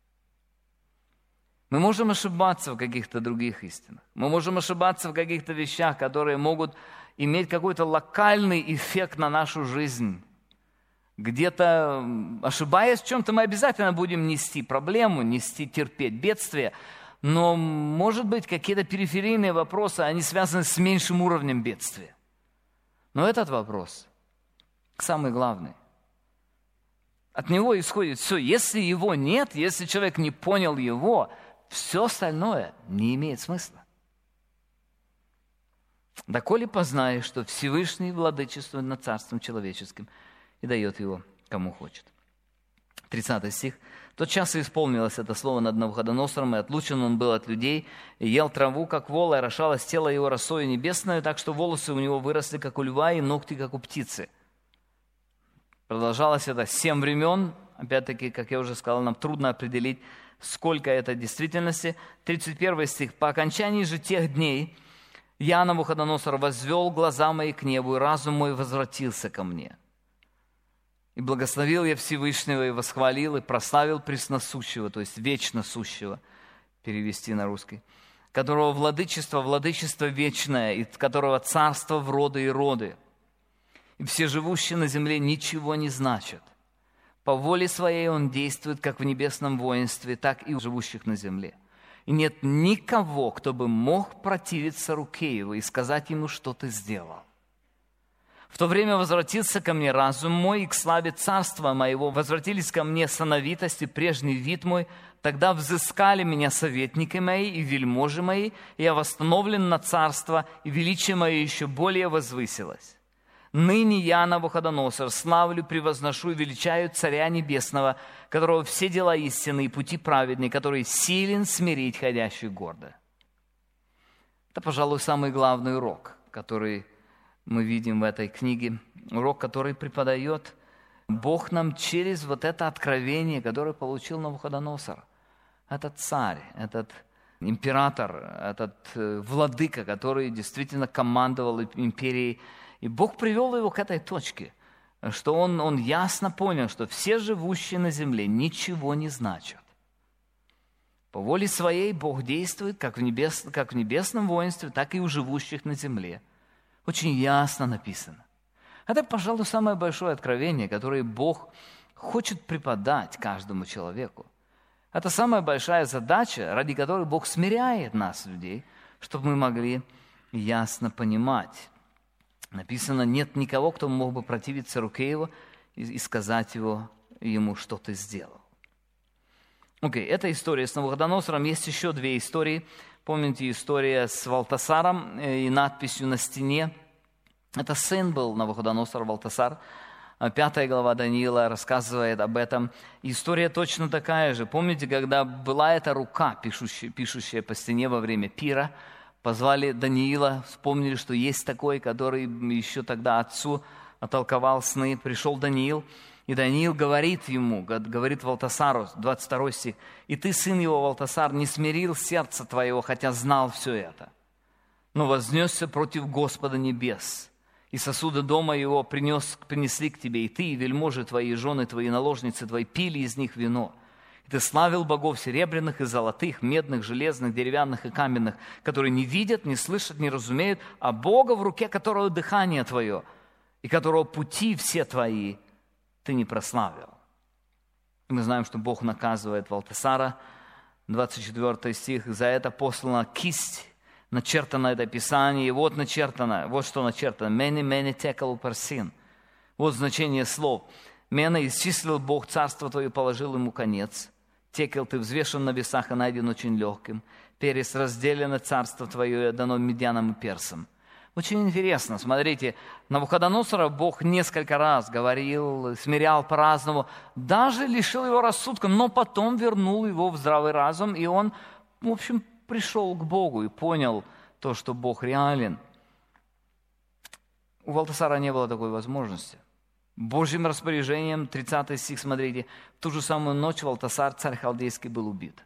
S2: Мы можем ошибаться в каких-то других истинах. Мы можем ошибаться в каких-то вещах, которые могут иметь какой-то локальный эффект на нашу жизнь. Где-то, ошибаясь в чем-то, мы обязательно будем нести проблему, нести, терпеть бедствие. Но, может быть, какие-то периферийные вопросы, они связаны с меньшим уровнем бедствия. Но этот вопрос самый главный. От него исходит все. Если его нет, если человек не понял его, все остальное не имеет смысла. Доколе познаешь, что Всевышний владычествует над царством человеческим и дает его кому хочет. тридцатый стих. «Тот час и исполнилось это слово над Навуходоносором, и отлучен он был от людей, и ел траву, как вол, и орошалось тело его росою небесною, так что волосы у него выросли, как у льва, и ногти, как у птицы». Продолжалось это семь времен. Опять-таки, как я уже сказал, нам трудно определить, сколько это в действительности. тридцать первый стих. «По окончании же тех дней я, Навуходоносор, возвел глаза мои к небу, и разум мой возвратился ко мне. И благословил я Всевышнего, и восхвалил, и прославил пресносущего», то есть вечно сущего, перевести на русский, «которого владычество, владычество вечное, и которого царство в роды и роды. И все живущие на земле ничего не значат. По воле своей он действует как в небесном воинстве, так и у живущих на земле. И нет никого, кто бы мог противиться руке его и сказать ему, что ты сделал. В то время возвратился ко мне разум мой, и к славе царства моего возвратились ко мне сановитость и прежний вид мой. Тогда взыскали меня советники мои и вельможи мои, и я восстановлен на царство, и величие мое еще более возвысилось. Ныне я, Навуходоносор, славлю, превозношу и величаю Царя Небесного, которого все дела истинны и пути праведны, который силен смирить ходящих гордо». Это, пожалуй, самый главный урок, который мы видим в этой книге, урок, который преподает Бог нам через вот это откровение, которое получил Навуходоносор. Этот царь, этот император, этот владыка, который действительно командовал империей. И Бог привел его к этой точке, что он, он ясно понял, что все живущие на земле ничего не значат. По воле своей Бог действует как в, небес, как в небесном воинстве, так и у живущих на земле. Очень ясно написано. Это, пожалуй, самое большое откровение, которое Бог хочет преподать каждому человеку. Это самая большая задача, ради которой Бог смиряет нас, людей, чтобы мы могли ясно понимать. Написано, нет никого, кто мог бы противиться руке его и сказать его, ему, что ты сделал. Окей, okay, это история с Навуходоносором. Есть еще две истории. Помните история с Валтасаром и надписью на стене? Это сын был Навуходоносор, Валтасар. Пятая глава Даниила рассказывает об этом. История точно такая же. Помните, когда была эта рука, пишущая, пишущая по стене во время пира, позвали Даниила, вспомнили, что есть такой, который еще тогда отцу толковал сны. Пришел Даниил, и Даниил говорит ему, говорит Валтасару, двадцать второй стих, «И ты, сын его, Валтасар, не смирил сердце твоего, хотя знал все это, но вознесся против Господа небес, и сосуды дома его принес, принесли к тебе, и ты, и вельможи твои, и жены твои, и наложницы твои, пили из них вино. И ты славил богов серебряных и золотых, медных, железных, деревянных и каменных, которые не видят, не слышат, не разумеют, а Бога, в руке которого дыхание твое, и которого пути все твои ты не прославил». Мы знаем, что Бог наказывает Валтасара. двадцать четвёртый стих. «За это послана кисть, начертано это Писание, и вот начертано, вот что начертано. Мени, мени, текал парсин». Вот значение слов. «Мена исчислил Бог царство твое, положил ему конец. Текел ты взвешен на весах и найден очень легким. Перес разделено царство твое, и дано медянам и персам». Очень интересно, смотрите, Навуходоносора Бог несколько раз говорил, смирял по-разному, даже лишил его рассудка, но потом вернул его в здравый разум, и он, в общем, пришел к Богу и понял то, что Бог реален. У Валтасара не было такой возможности. Божьим распоряжением, тридцатый стих, смотрите, в ту же самую ночь Валтасар, царь халдейский, был убит.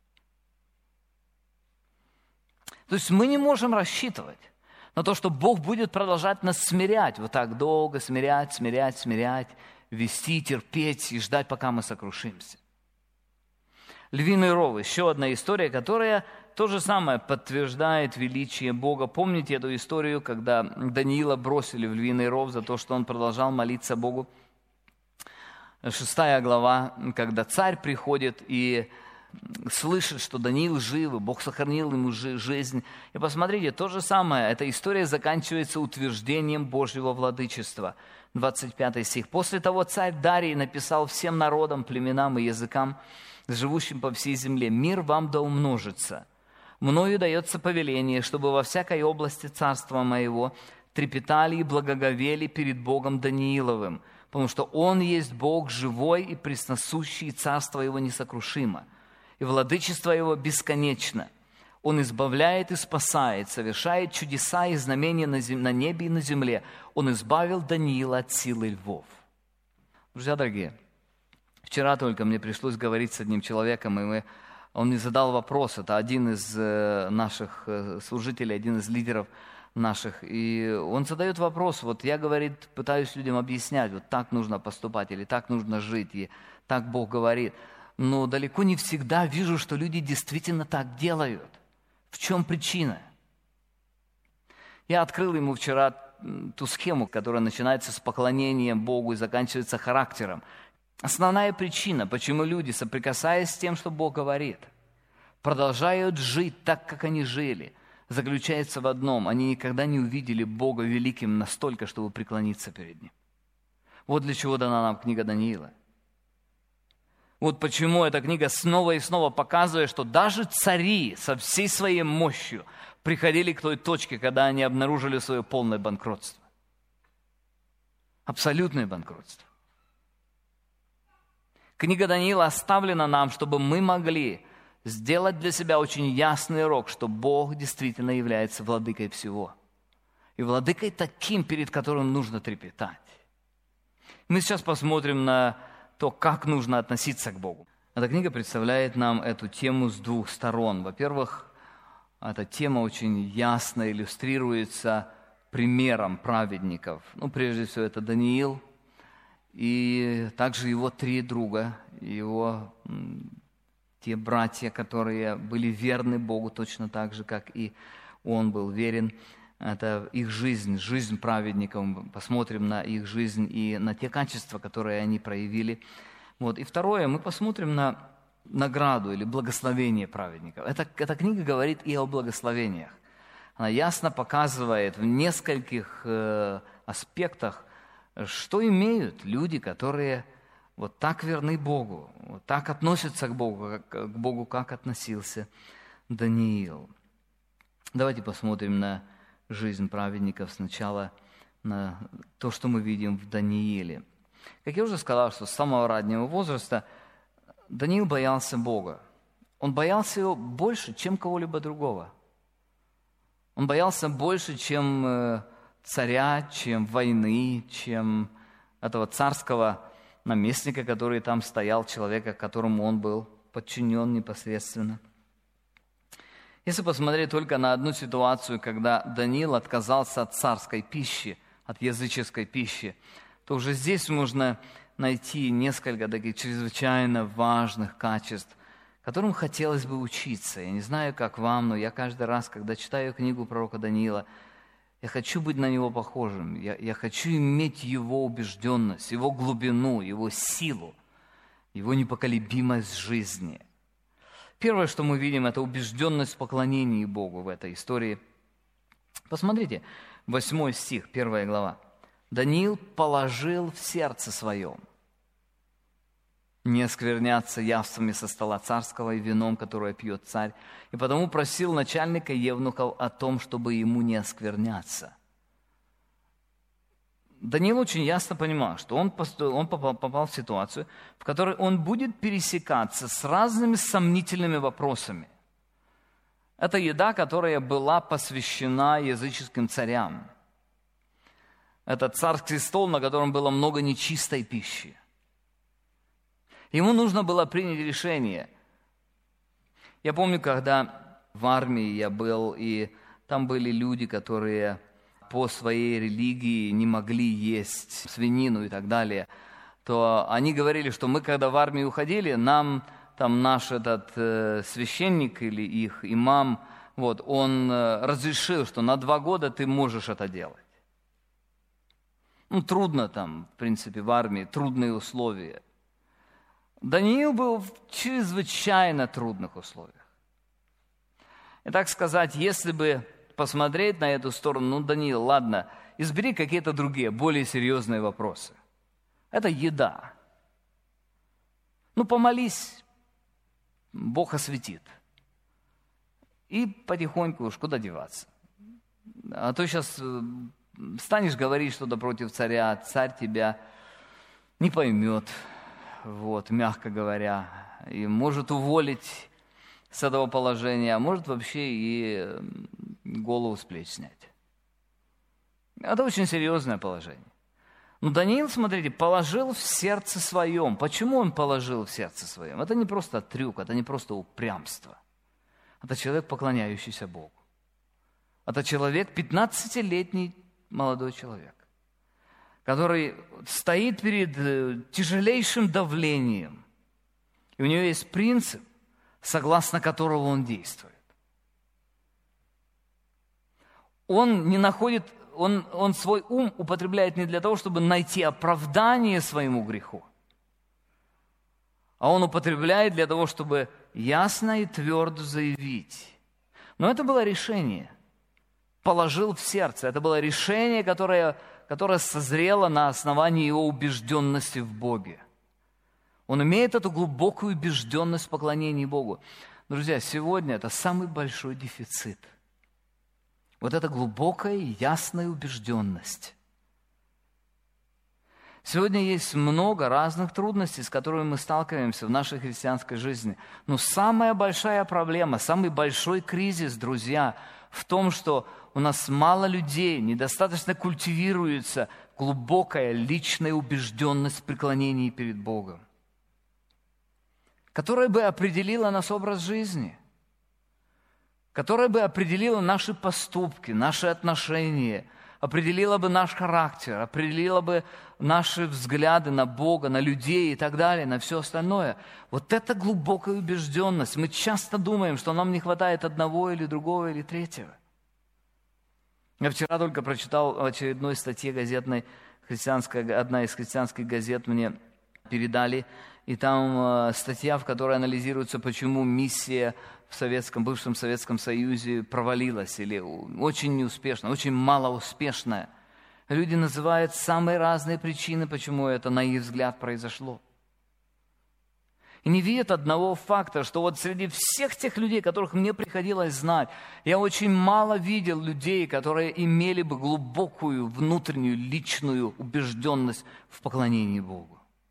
S2: То есть мы не можем рассчитывать на то, что Бог будет продолжать нас смирять, вот так долго смирять, смирять, смирять, вести, терпеть и ждать, пока мы сокрушимся. Львиный ров, еще одна история, которая то же самое подтверждает величие Бога. Помните эту историю, когда Даниила бросили в львиный ров за то, что он продолжал молиться Богу? Шестая глава, когда царь приходит и слышит, что Даниил жив, и Бог сохранил ему жизнь. И посмотрите, то же самое, эта история заканчивается утверждением Божьего владычества. двадцать пятый стих. «После того царь Дарий написал всем народам, племенам и языкам, живущим по всей земле, мир вам да умножится. Мною дается повеление, чтобы во всякой области царства моего трепетали и благоговели перед Богом Данииловым, потому что Он есть Бог живой и пресносущий, и царство Его несокрушимо, и владычество Его бесконечно. Он избавляет и спасает, совершает чудеса и знамения на, зем... на небе и на земле. Он избавил Даниила от силы львов». Друзья дорогие, вчера только мне пришлось говорить с одним человеком, и мы... он мне задал вопрос. Это один из наших служителей, один из лидеров наших. И он задает вопрос. Вот я, говорит, пытаюсь людям объяснять, вот так нужно поступать, или так нужно жить, и так Бог говорит. Но далеко не всегда вижу, что люди действительно так делают. В чем причина? Я открыл ему вчера ту схему, которая начинается с поклонением Богу и заканчивается характером. Основная причина, почему люди, соприкасаясь с тем, что Бог говорит, продолжают жить так, как они жили, заключается в одном: они никогда не увидели Бога великим настолько, чтобы преклониться перед Ним. Вот для чего дана нам книга Даниила. Вот почему эта книга снова и снова показывает, что даже цари со всей своей мощью приходили к той точке, когда они обнаружили свое полное банкротство. Абсолютное банкротство. Книга Даниила оставлена нам, чтобы мы могли сделать для себя очень ясный урок, что Бог действительно является владыкой всего. И владыкой таким, перед которым нужно трепетать. Мы сейчас посмотрим на то, как нужно относиться к Богу. Эта книга представляет нам эту тему с двух сторон. Во-первых, эта тема очень ясно иллюстрируется примером праведников. Ну, прежде всего, это Даниил и также его три друга, его те братья, которые были верны Богу точно так же, как и он был верен. Это их жизнь, жизнь праведников. Мы посмотрим на их жизнь и на те качества, которые они проявили. Вот. И второе, мы посмотрим на награду или благословение праведников. Эта, эта книга говорит и о благословениях. Она ясно показывает в нескольких э, аспектах, что имеют люди, которые вот так верны Богу, вот так относятся к Богу, как, к Богу, как относился Даниил. Давайте посмотрим на жизнь праведников сначала, на то, что мы видим в Данииле. Как я уже сказал, что с самого раннего возраста Даниил боялся Бога. Он боялся его больше, чем кого-либо другого. Он боялся больше, чем царя, чем войны, чем этого царского наместника, который там стоял, человека, которому он был подчинен непосредственно. Если посмотреть только на одну ситуацию, когда Даниил отказался от царской пищи, от языческой пищи, то уже здесь можно найти несколько таких чрезвычайно важных качеств, которым хотелось бы учиться. Я не знаю, как вам, но я каждый раз, когда читаю книгу пророка Даниила, я хочу быть на него похожим. Я, я хочу иметь его убежденность, его глубину, его силу, его непоколебимость жизни. Первое, что мы видим, это убежденность в поклонении Богу в этой истории. Посмотрите, восьмой стих, первая глава. «Даниил положил в сердце своем не оскверняться явствами со стола царского и вином, которое пьет царь, и потому просил начальника евнухов о том, чтобы ему не оскверняться». Даниил очень ясно понимал, что он попал в ситуацию, в которой он будет пересекаться с разными сомнительными вопросами. Это еда, которая была посвящена языческим царям. Это царский стол, на котором было много нечистой пищи. Ему нужно было принять решение. Я помню, когда в армии я был, и там были люди, которые по своей религии не могли есть свинину и так далее, то они говорили, что мы, когда в армию уходили, нам там наш этот э, священник или их имам, вот, он э, разрешил, что на два года ты можешь это делать. Ну, трудно там, в принципе, в армии, трудные условия. Даниил был в чрезвычайно трудных условиях. И так сказать, если бы посмотреть на эту сторону, ну, Даниил, ладно, избери какие-то другие, более серьезные вопросы. Это еда. Ну, помолись, Бог осветит. И потихоньку уж куда деваться. А то сейчас станешь говорить что-то против царя, царь тебя не поймет, вот, мягко говоря, и может уволить с этого положения, а может вообще и голову с плеч снять. Это очень серьезное положение. Но Даниил, смотрите, положил в сердце своем. Почему он положил в сердце своем? Это не просто трюк, это не просто упрямство. Это человек, поклоняющийся Богу. Это человек, пятнадцатилетний молодой человек, который стоит перед тяжелейшим давлением. И у него есть принцип, согласно которого он действует. Он не находит, он, он свой ум употребляет не для того, чтобы найти оправдание своему греху, а он употребляет для того, чтобы ясно и твердо заявить. Но это было решение. Положил в сердце. Это было решение, которое, которое созрело на основании его убежденности в Боге. Он имеет эту глубокую убежденность в поклонении Богу. Друзья, сегодня это самый большой дефицит. Вот эта глубокая и ясная убежденность. Сегодня есть много разных трудностей, с которыми мы сталкиваемся в нашей христианской жизни. Но самая большая проблема, самый большой кризис, друзья, в том, что у нас мало людей, недостаточно культивируется глубокая личная убежденность в преклонении перед Богом, которая бы определила наш образ жизни, которая бы определила наши поступки, наши отношения, определила бы наш характер, определила бы наши взгляды на Бога, на людей и так далее, на все остальное. Вот это глубокая убежденность. Мы часто думаем, что нам не хватает одного или другого или третьего. Я вчера только прочитал в очередной статье газетной, христианская, одна из христианских газет мне передали, и там э, статья, в которой анализируется, почему миссия в Советском, бывшем Советском Союзе провалилась или очень неуспешно, очень малоуспешная. Люди называют самые разные причины, почему это, на их взгляд, произошло. И не видят одного факта, что вот среди всех тех людей, которых мне приходилось знать, я очень мало видел людей, которые имели бы глубокую внутреннюю личную убежденность в поклонении Богу.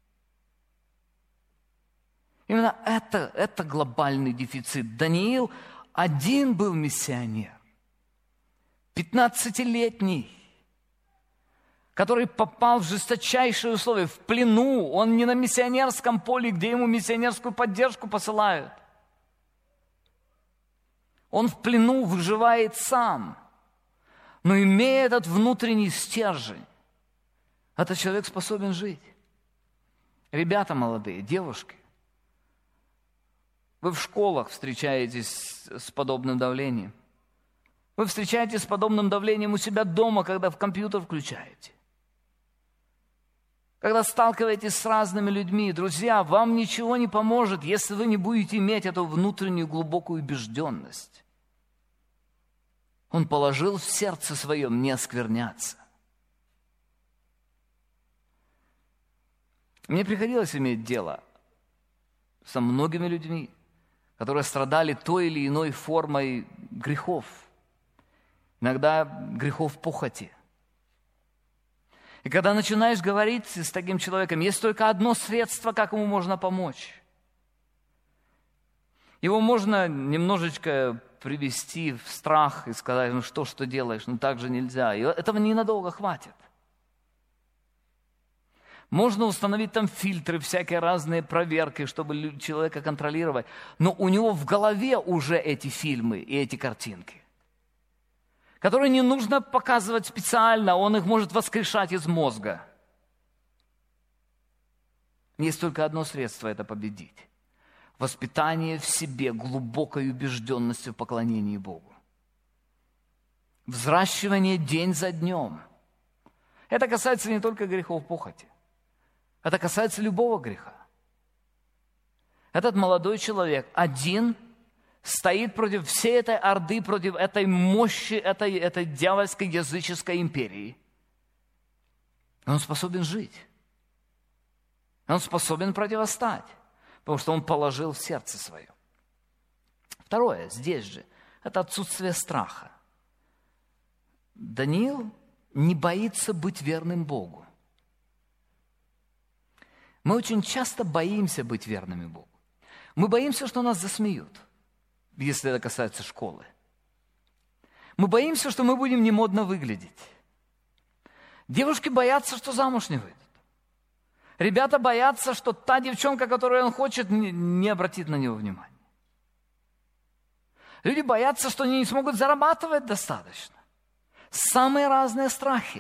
S2: Именно это, это глобальный дефицит. Даниил один был миссионер, пятнадцатилетний, который попал в жесточайшие условия, в плену. Он не на миссионерском поле, где ему миссионерскую поддержку посылают. Он в плену выживает сам, но имея этот внутренний стержень, этот человек способен жить. Ребята молодые, девушки, вы в школах встречаетесь с подобным давлением. Вы встречаетесь с подобным давлением у себя дома, когда в компьютер включаете. Когда сталкиваетесь с разными людьми. Друзья, вам ничего не поможет, если вы не будете иметь эту внутреннюю глубокую убежденность. Он положил в сердце своем не оскверняться. Мне приходилось иметь дело со многими людьми, которые страдали той или иной формой грехов. Иногда грехов похоти. И когда начинаешь говорить с таким человеком, есть только одно средство, как ему можно помочь. Его можно немножечко привести в страх и сказать, ну что ж ты делаешь, ну так же нельзя. И этого ненадолго хватит. Можно установить там фильтры, всякие разные проверки, чтобы человека контролировать. Но у него в голове уже эти фильмы и эти картинки, которые не нужно показывать специально, он их может воскрешать из мозга. Есть только одно средство это победить. Воспитание в себе глубокой убежденности в поклонении Богу. Взращивание день за днем. Это касается не только грехов похоти. Это касается любого греха. Этот молодой человек один стоит против всей этой орды, против этой мощи, этой, этой дьявольской языческой империи. Он способен жить. Он способен противостать, потому что он положил в сердце свое. Второе, здесь же, это отсутствие страха. Даниил не боится быть верным Богу. Мы очень часто боимся быть верными Богу. Мы боимся, что нас засмеют, если это касается школы. Мы боимся, что мы будем немодно выглядеть. Девушки боятся, что замуж не выйдут. Ребята боятся, что та девчонка, которую он хочет, не обратит на него внимания. Люди боятся, что они не смогут зарабатывать достаточно. Самые разные страхи.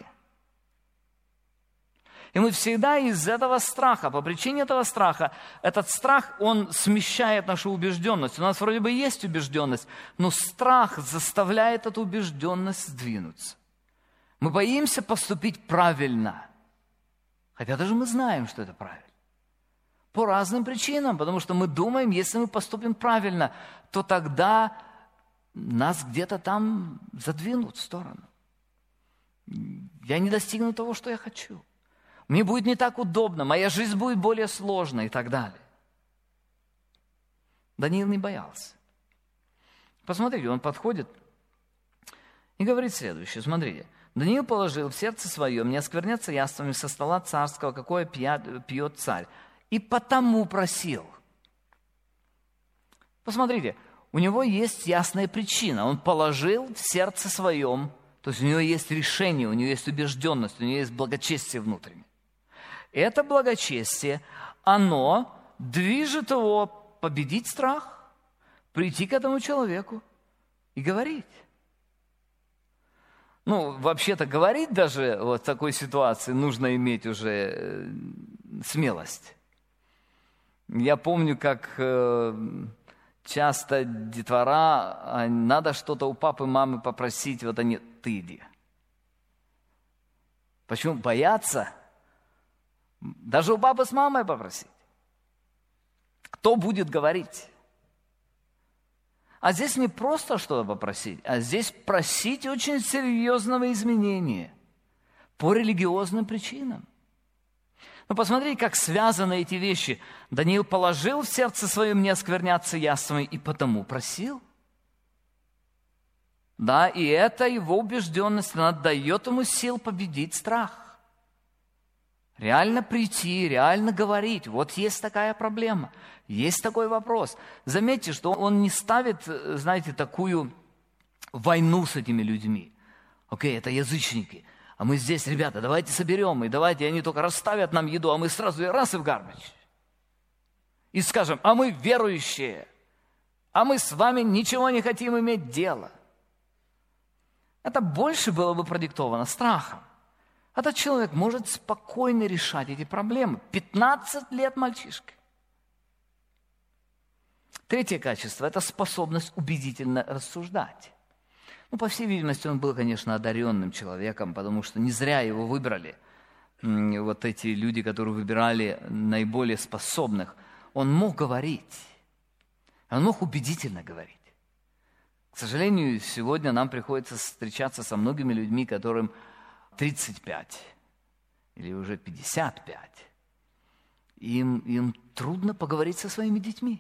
S2: И мы всегда из этого страха, по причине этого страха, этот страх, он смещает нашу убежденность. У нас вроде бы есть убежденность, но страх заставляет эту убежденность сдвинуться. Мы боимся поступить правильно, хотя даже мы знаем, что это правильно. По разным причинам, потому что мы думаем, если мы поступим правильно, то тогда нас где-то там задвинут в сторону. Я не достигну того, что я хочу. Мне будет не так удобно, моя жизнь будет более сложной и так далее. Даниил не боялся. Посмотрите, он подходит и говорит следующее. Смотрите. Даниил положил в сердце своем не оскверняться яствами со стола царского, какое пьет царь. И потому просил. Посмотрите, у него есть ясная причина. Он положил в сердце своем, то есть у него есть решение, у него есть убежденность, у него есть благочестие внутреннее. Это благочестие, оно движет его победить страх, прийти к этому человеку и говорить. Ну, вообще-то говорить даже вот в такой ситуации нужно иметь уже смелость. Я помню, как часто детвора, надо что-то у папы, мамы попросить, вот они, ты иди. Почему? Боятся. Даже у папы с мамой попросить. Кто будет говорить? А здесь не просто что-то попросить, а здесь просить очень серьезного изменения по религиозным причинам. Ну, посмотрите, как связаны эти вещи. Даниил положил в сердце своем не оскверняться яствами и потому просил. Да, и это его убежденность, она дает ему сил победить страх. Реально прийти, реально говорить. Вот есть такая проблема, есть такой вопрос. Заметьте, что он не ставит, знаете, такую войну с этими людьми. Окей, это язычники. А мы здесь, ребята, давайте соберем, и давайте они только расставят нам еду, а мы сразу и раз и в гарбич. И скажем, а мы верующие, а мы с вами ничего не хотим иметь дело. Это больше было бы продиктовано страхом. Этот человек может спокойно решать эти проблемы. пятнадцать лет мальчишки. Третье качество – это способность убедительно рассуждать. Ну, по всей видимости, он был, конечно, одаренным человеком, потому что не зря его выбрали. Вот эти люди, которые выбирали наиболее способных. Он мог говорить. Он мог убедительно говорить. К сожалению, сегодня нам приходится встречаться со многими людьми, которым тридцать пять или уже пятьдесят пять. Им, им трудно поговорить со своими детьми.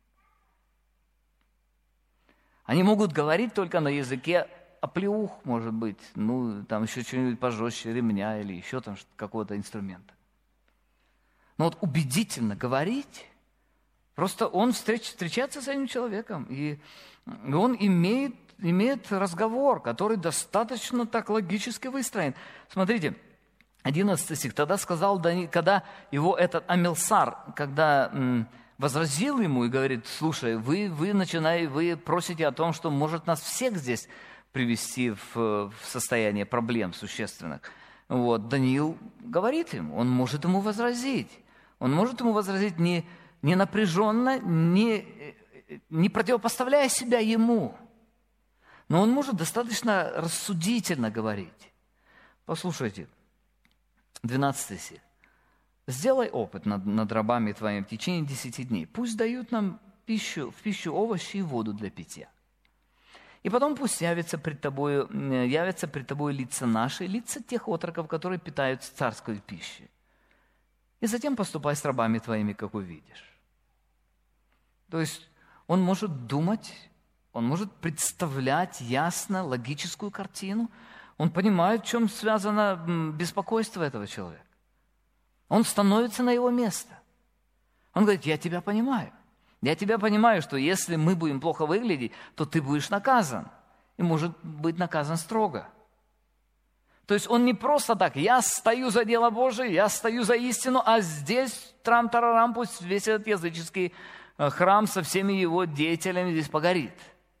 S2: Они могут говорить только на языке оплеух, может быть, ну, там еще что-нибудь пожестче, ремня или еще там какого-то инструмента. Но вот убедительно говорить, просто он встреч, встречается с этим человеком, и он имеет, имеет разговор, который достаточно так логически выстроен. Смотрите, одиннадцатый стих. Тогда сказал Даниил, когда его этот Амилсар, когда м, возразил ему и говорит, слушай, вы, вы начинаете, вы просите о том, что может нас всех здесь привести в, в состояние проблем существенных. Вот, Даниил говорит ему, он может ему возразить. Он может ему возразить не, не напряженно, не, не противопоставляя себя ему. Но он может достаточно рассудительно говорить. Послушайте, двенадцатый стих. «Сделай опыт над, над рабами твоими в течение десяти дней. Пусть дают нам пищу, в пищу овощи и воду для питья. И потом пусть явятся пред тобою, явятся пред тобою лица наши, лица тех отроков, которые питаются царской пищей. И затем поступай с рабами твоими, как увидишь». То есть он может думать, он может представлять ясно логическую картину. Он понимает, в чем связано беспокойство этого человека. Он становится на его место. Он говорит, я тебя понимаю. Я тебя понимаю, что если мы будем плохо выглядеть, то ты будешь наказан. И может быть наказан строго. То есть он не просто так, я стою за дело Божие, я стою за истину, а здесь трам-тарарам, пусть весь этот языческий храм со всеми его деятелями здесь погорит.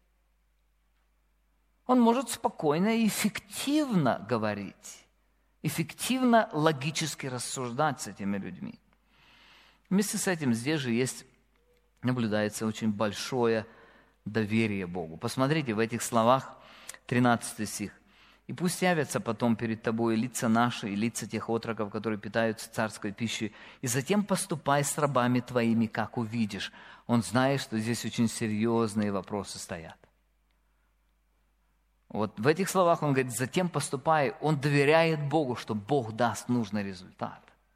S2: Он может спокойно и эффективно говорить, эффективно логически рассуждать с этими людьми. Вместе с этим здесь же есть, наблюдается очень большое доверие Богу. Посмотрите, в этих словах тринадцатый стих. «И пусть явятся потом перед тобой лица наши и лица тех отроков, которые питаются царской пищей, и затем поступай с рабами твоими, как увидишь». Он знает, что здесь очень серьезные вопросы стоят. Вот в этих словах он говорит, затем поступай, он доверяет Богу, что Бог даст нужный результат.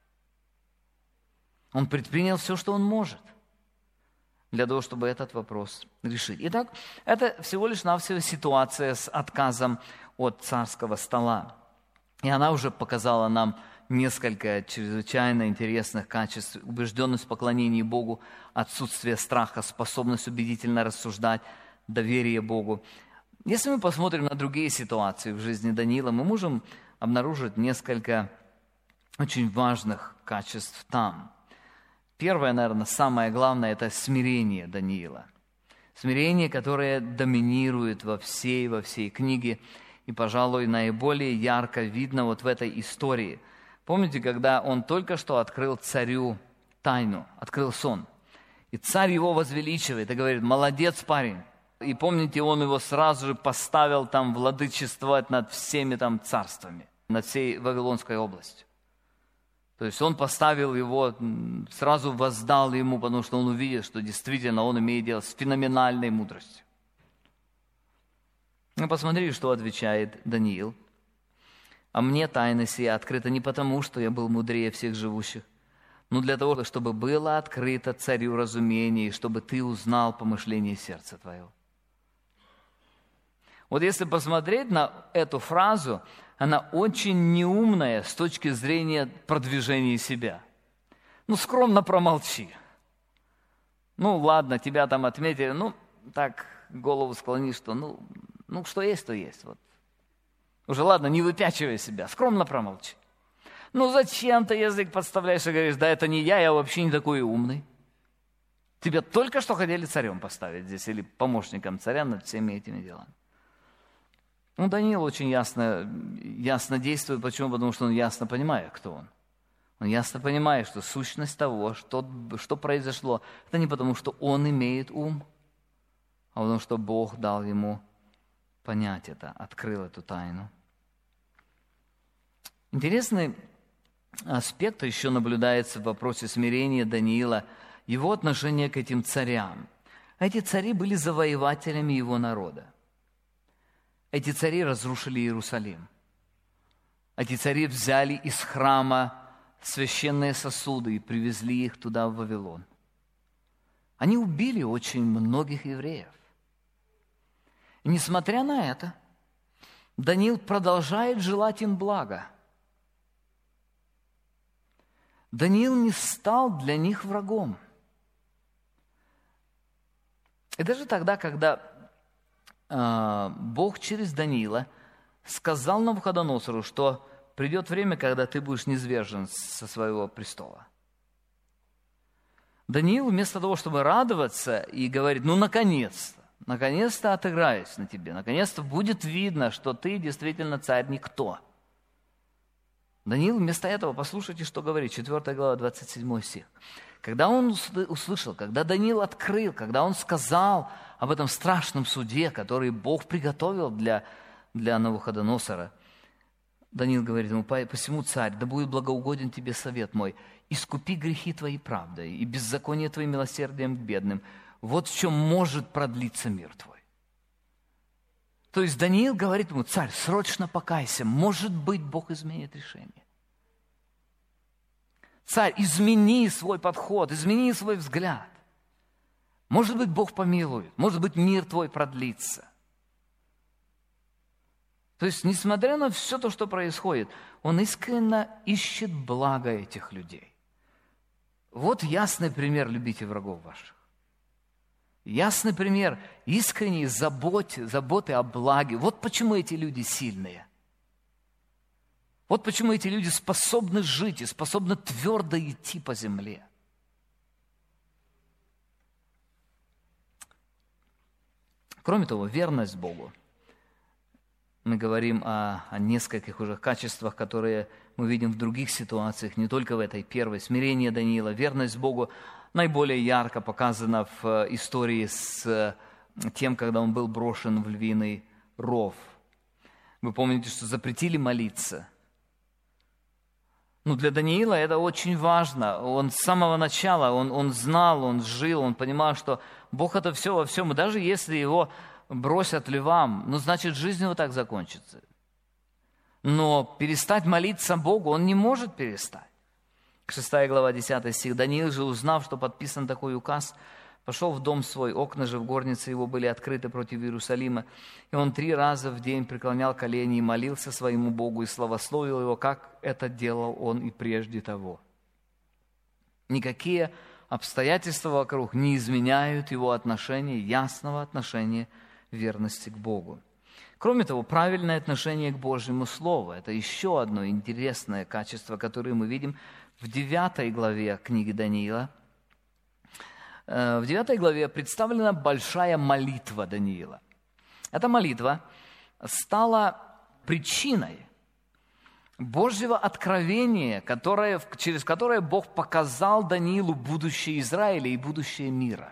S2: Он предпринял все, что он может, для того, чтобы этот вопрос решить. Итак, это всего лишь навсего ситуация с отказом от царского стола. И она уже показала нам несколько чрезвычайно интересных качеств. Убежденность в поклонении Богу, отсутствие страха, способность убедительно рассуждать, доверие Богу. Если мы посмотрим на другие ситуации в жизни Даниила, мы можем обнаружить несколько очень важных качеств там. Первое, наверное, самое главное – это смирение Даниила. Смирение, которое доминирует во всей, во всей книге, и, пожалуй, наиболее ярко видно вот в этой истории. Помните, когда он только что открыл царю тайну, открыл сон, и царь его возвеличивает и говорит: «Молодец, парень». И помните, он его сразу же поставил там владычествовать над всеми там царствами, над всей Вавилонской областью. То есть он поставил его, сразу воздал ему, потому что он увидел, что действительно он имеет дело с феноменальной мудростью. Ну, посмотри, что отвечает Даниил. «А мне тайна сия открыта не потому, что я был мудрее всех живущих, но для того, чтобы было открыто царю разумение, и чтобы ты узнал помышление сердца твоего». Вот если посмотреть на эту фразу, она очень неумная с точки зрения продвижения себя. Ну, скромно промолчи. Ну, ладно, тебя там отметили, ну, так голову склони, что, ну, ну что есть, то есть. Вот. Уже ладно, не выпячивай себя, скромно промолчи. Ну, зачем ты язык подставляешь и говоришь: да это не я, я вообще не такой умный. Тебя только что хотели царем поставить здесь, или помощником царя над всеми этими делами. Ну, Даниил очень ясно, ясно действует. Почему? Потому что он ясно понимает, кто он. Он ясно понимает, что сущность того, что, что произошло, это не потому, что он имеет ум, а потому что Бог дал ему понять это, открыл эту тайну. Интересный аспект еще наблюдается в вопросе смирения Даниила, его отношение к этим царям. Эти цари были завоевателями его народа. Эти цари разрушили Иерусалим. Эти цари взяли из храма священные сосуды и привезли их туда, в Вавилон. Они убили очень многих евреев. И несмотря на это, Даниил продолжает желать им блага. Даниил не стал для них врагом. И даже тогда, когда э, Бог через Даниила сказал Навуходоносору, что придет время, когда ты будешь низвержен со своего престола, Даниил вместо того, чтобы радоваться и говорить: ну, наконец-то, наконец-то отыграюсь на тебе, наконец-то будет видно, что ты действительно царь никто. Даниил вместо этого, послушайте, что говорит, четвёртая глава, двадцать седьмой стих. Когда он услышал, когда Даниил открыл, когда он сказал об этом страшном суде, который Бог приготовил для, для Навуходоносора, Даниил говорит ему: посему, царь, да будет благоугоден тебе совет мой, искупи грехи твои правдой и беззаконие твои милосердием к бедным. Вот в чем может продлиться мир твой. То есть Даниил говорит ему: царь, срочно покайся, может быть, Бог изменит решение. Царь, измени свой подход, измени свой взгляд. Может быть, Бог помилует, может быть, мир твой продлится. То есть, несмотря на все то, что происходит, он искренне ищет благо этих людей. Вот ясный пример: любите врагов ваших. Ясный пример искренней заботы, заботы о благе. Вот почему эти люди сильные. Вот почему эти люди способны жить и способны твердо идти по земле. Кроме того, верность Богу. Мы говорим о, о нескольких уже качествах, которые мы видим в других ситуациях, не только в этой первой. Смирение Даниила, верность Богу наиболее ярко показана в истории с тем, когда он был брошен в львиный ров. Вы помните, что запретили молиться. Ну, для Даниила это очень важно. Он с самого начала, он, он знал, он жил, он понимал, что Бог это все во всем. И даже если его бросят львам, ну, значит, жизнь его так закончится. Но перестать молиться Богу он не может перестать. шестая глава, десятый стих. Даниил же, узнав, что подписан такой указ, пошел в дом свой, окна же в горнице его были открыты против Иерусалима, и он три раза в день преклонял колени и молился своему Богу, и славословил его, как это делал он и прежде того. Никакие обстоятельства вокруг не изменяют его отношения, ясного отношения верности к Богу. Кроме того, правильное отношение к Божьему Слову – это еще одно интересное качество, которое мы видим в девятой главе книги Даниила. В девятой главе представлена большая молитва Даниила. Эта молитва стала причиной Божьего откровения, которое, через которое Бог показал Даниилу будущее Израиля и будущее мира.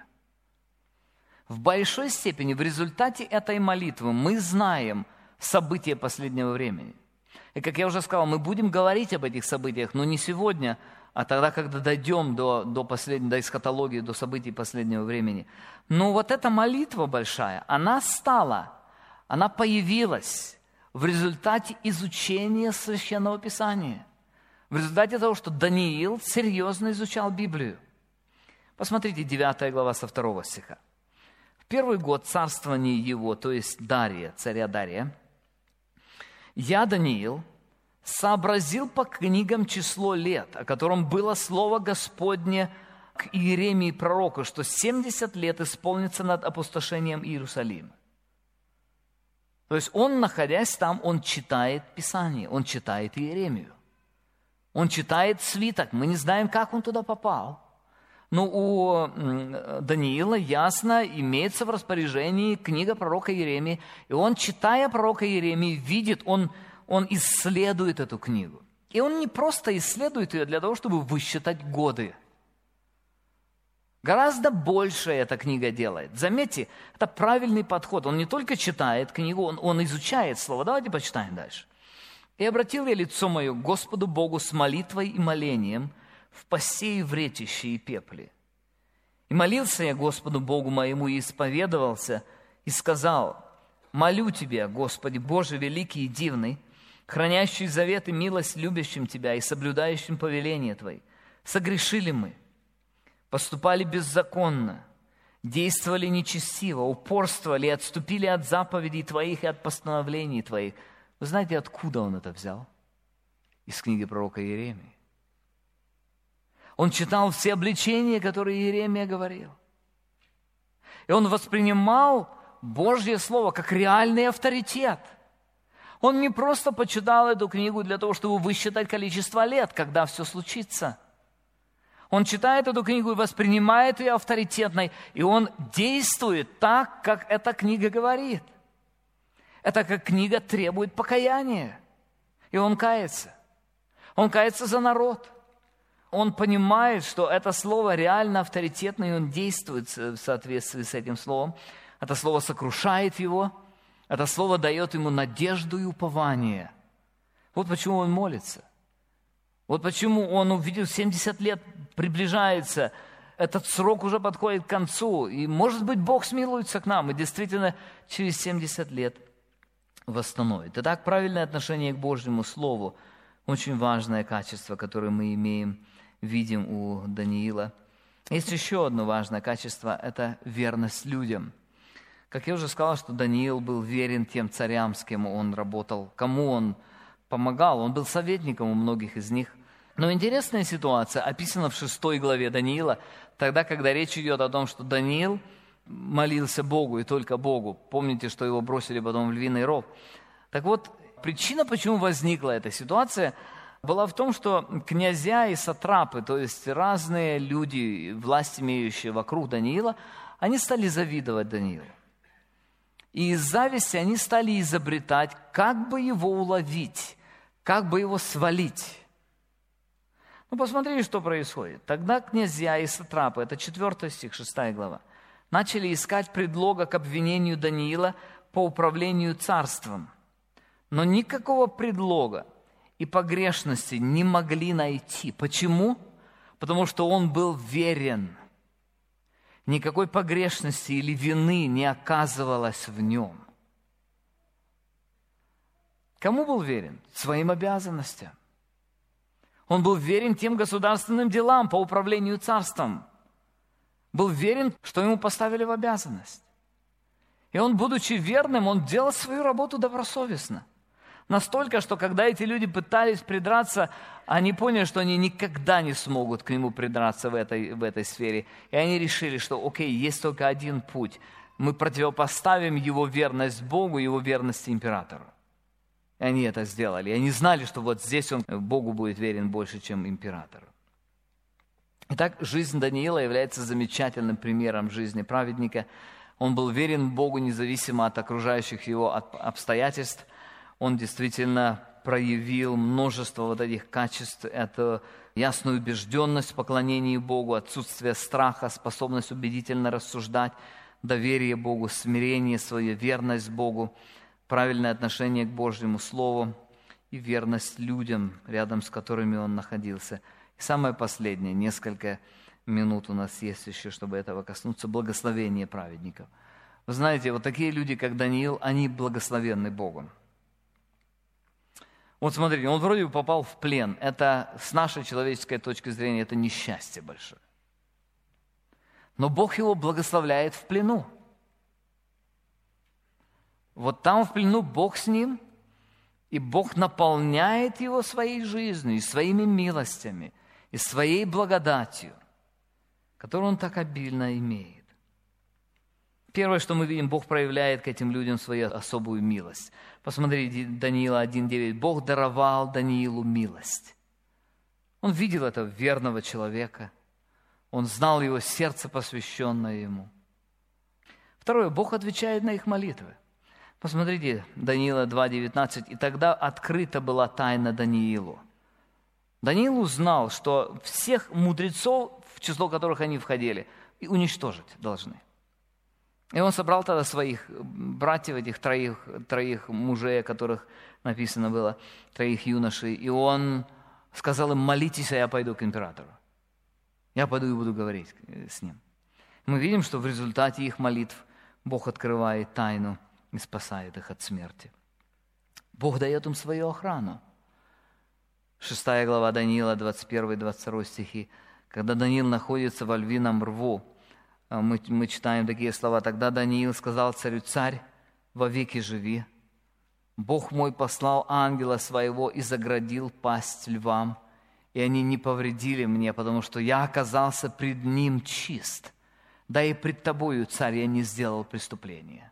S2: В большой степени в результате этой молитвы мы знаем события последнего времени. И, как я уже сказал, мы будем говорить об этих событиях, но не сегодня, а тогда, когда дойдем до, до, последней, до эсхатологии, до событий последнего времени. Но вот эта молитва большая, она стала, она появилась в результате изучения Священного Писания. В результате того, что Даниил серьезно изучал Библию. Посмотрите, девятая глава со второго стиха. В первый год царствования его, то есть Дария, царя Дария, я, Даниил, сообразил по книгам число лет, о котором было слово Господне к Иеремии пророку, что семьдесят лет исполнится над опустошением Иерусалима. То есть он, находясь там, он читает Писание, он читает Иеремию. Он читает свиток, мы не знаем, как он туда попал. Но у Даниила ясно имеется в распоряжении книга пророка Иеремии, и он, читая пророка Иеремии, видит, он, он исследует эту книгу. И он не просто исследует ее для того, чтобы высчитать годы. Гораздо больше эта книга делает. Заметьте, это правильный подход. Он не только читает книгу, он, он изучает слово. Давайте почитаем дальше. «И обратил я лицо мое к Господу Богу с молитвой и молением в посе и вретище и пепле. И молился я Господу Богу моему и исповедовался, и сказал: молю Тебя, Господи, Боже великий и дивный, хранящий завет и милость любящим Тебя и соблюдающим повеления Твои, согрешили мы, поступали беззаконно, действовали нечестиво, упорствовали и отступили от заповедей Твоих и от постановлений Твоих». Вы знаете, откуда он это взял? Из книги пророка Иеремии. Он читал все обличения, которые Иеремия говорил. И он воспринимал Божье Слово как реальный авторитет. Он не просто почитал эту книгу для того, чтобы высчитать количество лет, когда все случится. Он читает эту книгу и воспринимает ее авторитетной, и он действует так, как эта книга говорит. Эта как книга требует покаяния, и он кается. Он кается за народ. Он понимает, что это слово реально авторитетно, и он действует в соответствии с этим словом. Это слово сокрушает его, это слово дает ему надежду и упование. Вот почему он молится. Вот почему он увидел, семьдесят лет приближается, этот срок уже подходит к концу, и, может быть, Бог смилуется к нам, и действительно через семьдесят лет восстановит. Итак, правильное отношение к Божьему Слову – очень важное качество, которое мы имеем, видим у Даниила. Есть еще одно важное качество – это верность людям. Как я уже сказал, что Даниил был верен тем царям, с кем он работал, кому он помогал. Он был советником у многих из них. Но интересная ситуация описана в шестой главе Даниила, тогда, когда речь идет о том, что Даниил молился Богу и только Богу. Помните, что его бросили потом в львиный ров. Так вот, причина, почему возникла эта ситуация, была в том, что князья и сатрапы, то есть разные люди, власть имеющие вокруг Даниила, они стали завидовать Даниилу. И из зависти они стали изобретать, как бы его уловить, как бы его свалить. Ну, посмотрите, что происходит. Тогда князья и сатрапы, это четвёртый стих, шестая глава, начали искать предлога к обвинению Даниила по управлению царством. Но никакого предлога и погрешности не могли найти. Почему? Потому что он был верен. Никакой погрешности или вины не оказывалось в нем. Кому был верен? Своим обязанностям. Он был верен тем государственным делам по управлению царством. Был верен, что ему поставили в обязанность. И он, будучи верным, он делал свою работу добросовестно. Настолько, что когда эти люди пытались придраться, они поняли, что они никогда не смогут к нему придраться в этой, в этой сфере. И они решили, что окей, есть только один путь. Мы противопоставим его верность Богу, его верность императору. И они это сделали. И они знали, что вот здесь он Богу будет верен больше, чем императору. Итак, жизнь Даниила является замечательным примером жизни праведника. Он был верен Богу независимо от окружающих его обстоятельств. Он действительно проявил множество вот этих качеств. Это ясную убежденность в поклонении Богу, отсутствие страха, способность убедительно рассуждать, доверие Богу, смирение свое, верность Богу, правильное отношение к Божьему Слову и верность людям, рядом с которыми он находился. И самое последнее, несколько минут у нас есть еще, чтобы этого коснуться, благословение праведников. Вы знаете, вот такие люди, как Даниил, они благословенны Богом. Вот смотрите, он вроде бы попал в плен. Это с нашей человеческой точки зрения, это несчастье большое. Но Бог его благословляет в плену. Вот там в плену Бог с ним, и Бог наполняет его своей жизнью, и своими милостями, и своей благодатью, которую он так обильно имеет. Первое, что мы видим, Бог проявляет к этим людям свою особую милость. Посмотрите, Даниила один девять. Бог даровал Даниилу милость. Он видел этого верного человека. Он знал его сердце, посвященное ему. Второе, Бог отвечает на их молитвы. Посмотрите, Даниила два девятнадцать. «И тогда открыта была тайна Даниилу». Даниил узнал, что всех мудрецов, в число которых они входили, и уничтожить должны. И он собрал тогда своих братьев, этих троих, троих мужей, о которых написано было, троих юношей, и он сказал им: молитесь, а я пойду к императору. Я пойду и буду говорить с ним. Мы видим, что в результате их молитв Бог открывает тайну и спасает их от смерти. Бог дает им свою охрану. Шестая глава Даниила, двадцать первый двадцать второй стихи. Когда Даниил находится во львином рву, Мы, мы читаем такие слова. «Тогда Даниил сказал царю: царь, вовеки живи. Бог мой послал ангела своего и заградил пасть львам, и они не повредили мне, потому что я оказался пред ним чист. Да и пред тобою, царь, я не сделал преступления».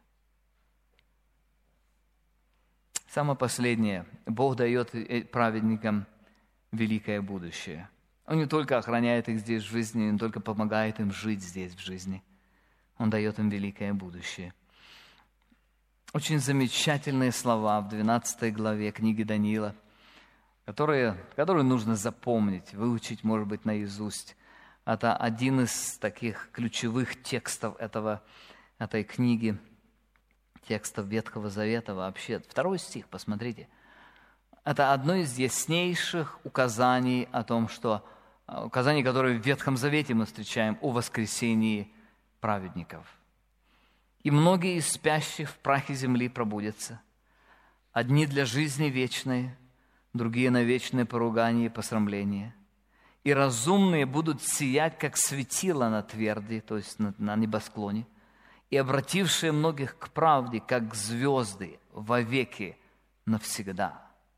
S2: Самое последнее. Бог дает праведникам великое будущее. Он не только охраняет их здесь в жизни, он не только помогает им жить здесь в жизни. Он дает им великое будущее. Очень замечательные слова в двенадцатой главе книги Даниила, которые, которые нужно запомнить, выучить, может быть, наизусть. Это один из таких ключевых текстов этого, этой книги, текстов Ветхого Завета вообще. Второй стих, посмотрите. Это одно из яснейших указаний о том, что указаний, которые в Ветхом Завете мы встречаем о воскресении праведников. «И многие из спящих в прахе земли пробудятся, одни для жизни вечной, другие на вечное поругание и посрамление. И разумные будут сиять, как светило на тверди», то есть на, на небосклоне, «и обратившие многих к правде, как звезды, вовеки навсегда».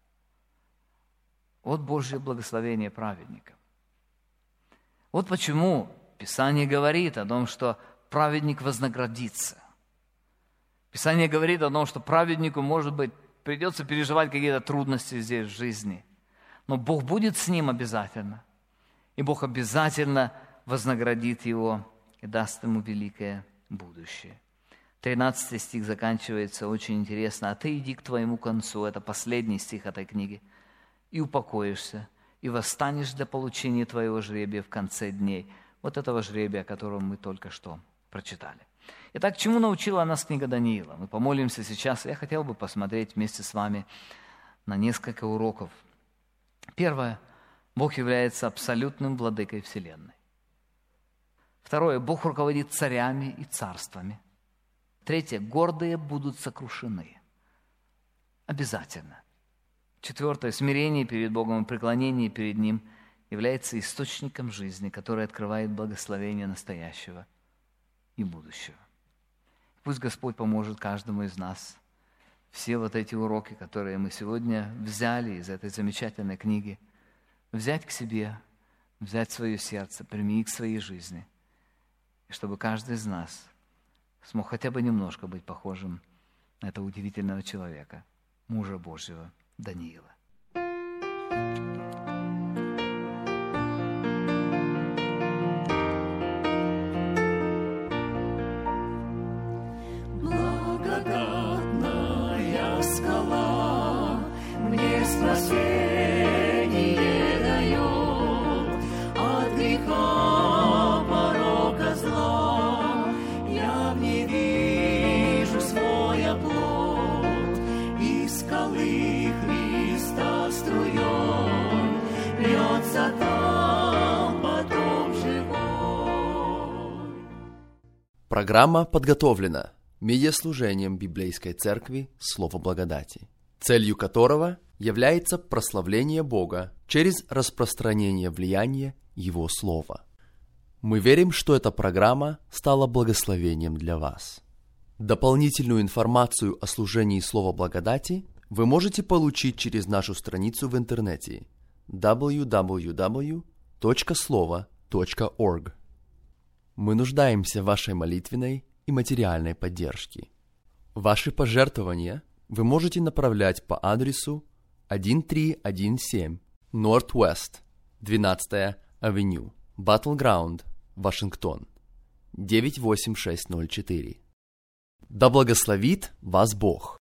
S2: Вот Божье благословение праведникам. Вот почему Писание говорит о том, что праведник вознаградится. Писание говорит о том, что праведнику, может быть, придется переживать какие-то трудности здесь в жизни, но Бог будет с ним обязательно. И Бог обязательно вознаградит его и даст ему великое будущее. тринадцатый стих заканчивается очень интересно. «А ты иди к твоему концу». Это последний стих этой книги. «И упокоишься, и восстанешь для получения твоего жребия в конце дней». Вот этого жребия, о котором мы только что прочитали. Итак, чему научила нас книга Даниила? Мы помолимся сейчас. Я хотел бы посмотреть вместе с вами на несколько уроков. Первое. Бог является абсолютным владыкой Вселенной. Второе. Бог руководит царями и царствами. Третье. Гордые будут сокрушены. Обязательно. Четвертое. Смирение перед Богом и преклонение перед Ним является источником жизни, который открывает благословение настоящего и будущего. Пусть Господь поможет каждому из нас все вот эти уроки, которые мы сегодня взяли из этой замечательной книги, взять к себе, взять в свое сердце, применить к своей жизни, и чтобы каждый из нас смог хотя бы немножко быть похожим на этого удивительного человека, мужа Божьего Даниила.
S3: Благодатная скала мне спасение дает от греха, порока, зла. Я в ней вижу свой оплот, из скалы Христа струей льется там потом живой.
S1: Программа подготовлена медиаслужением Библейской Церкви Слово Благодати, целью которого является прославление Бога через распространение влияния Его Слова. Мы верим, что эта программа стала благословением для вас. Дополнительную информацию о служении Слова Благодати вы можете получить через нашу страницу в интернете дабл ю дабл ю дабл ю точка слово точка орг. Мы нуждаемся в вашей молитвенной и материальной поддержке. Ваши пожертвования вы можете направлять по адресу тысяча триста семь Northwest двенадцатая Авеню, Battleground, Вашингтон, девять восемь шесть ноль четыре. Да благословит вас Бог!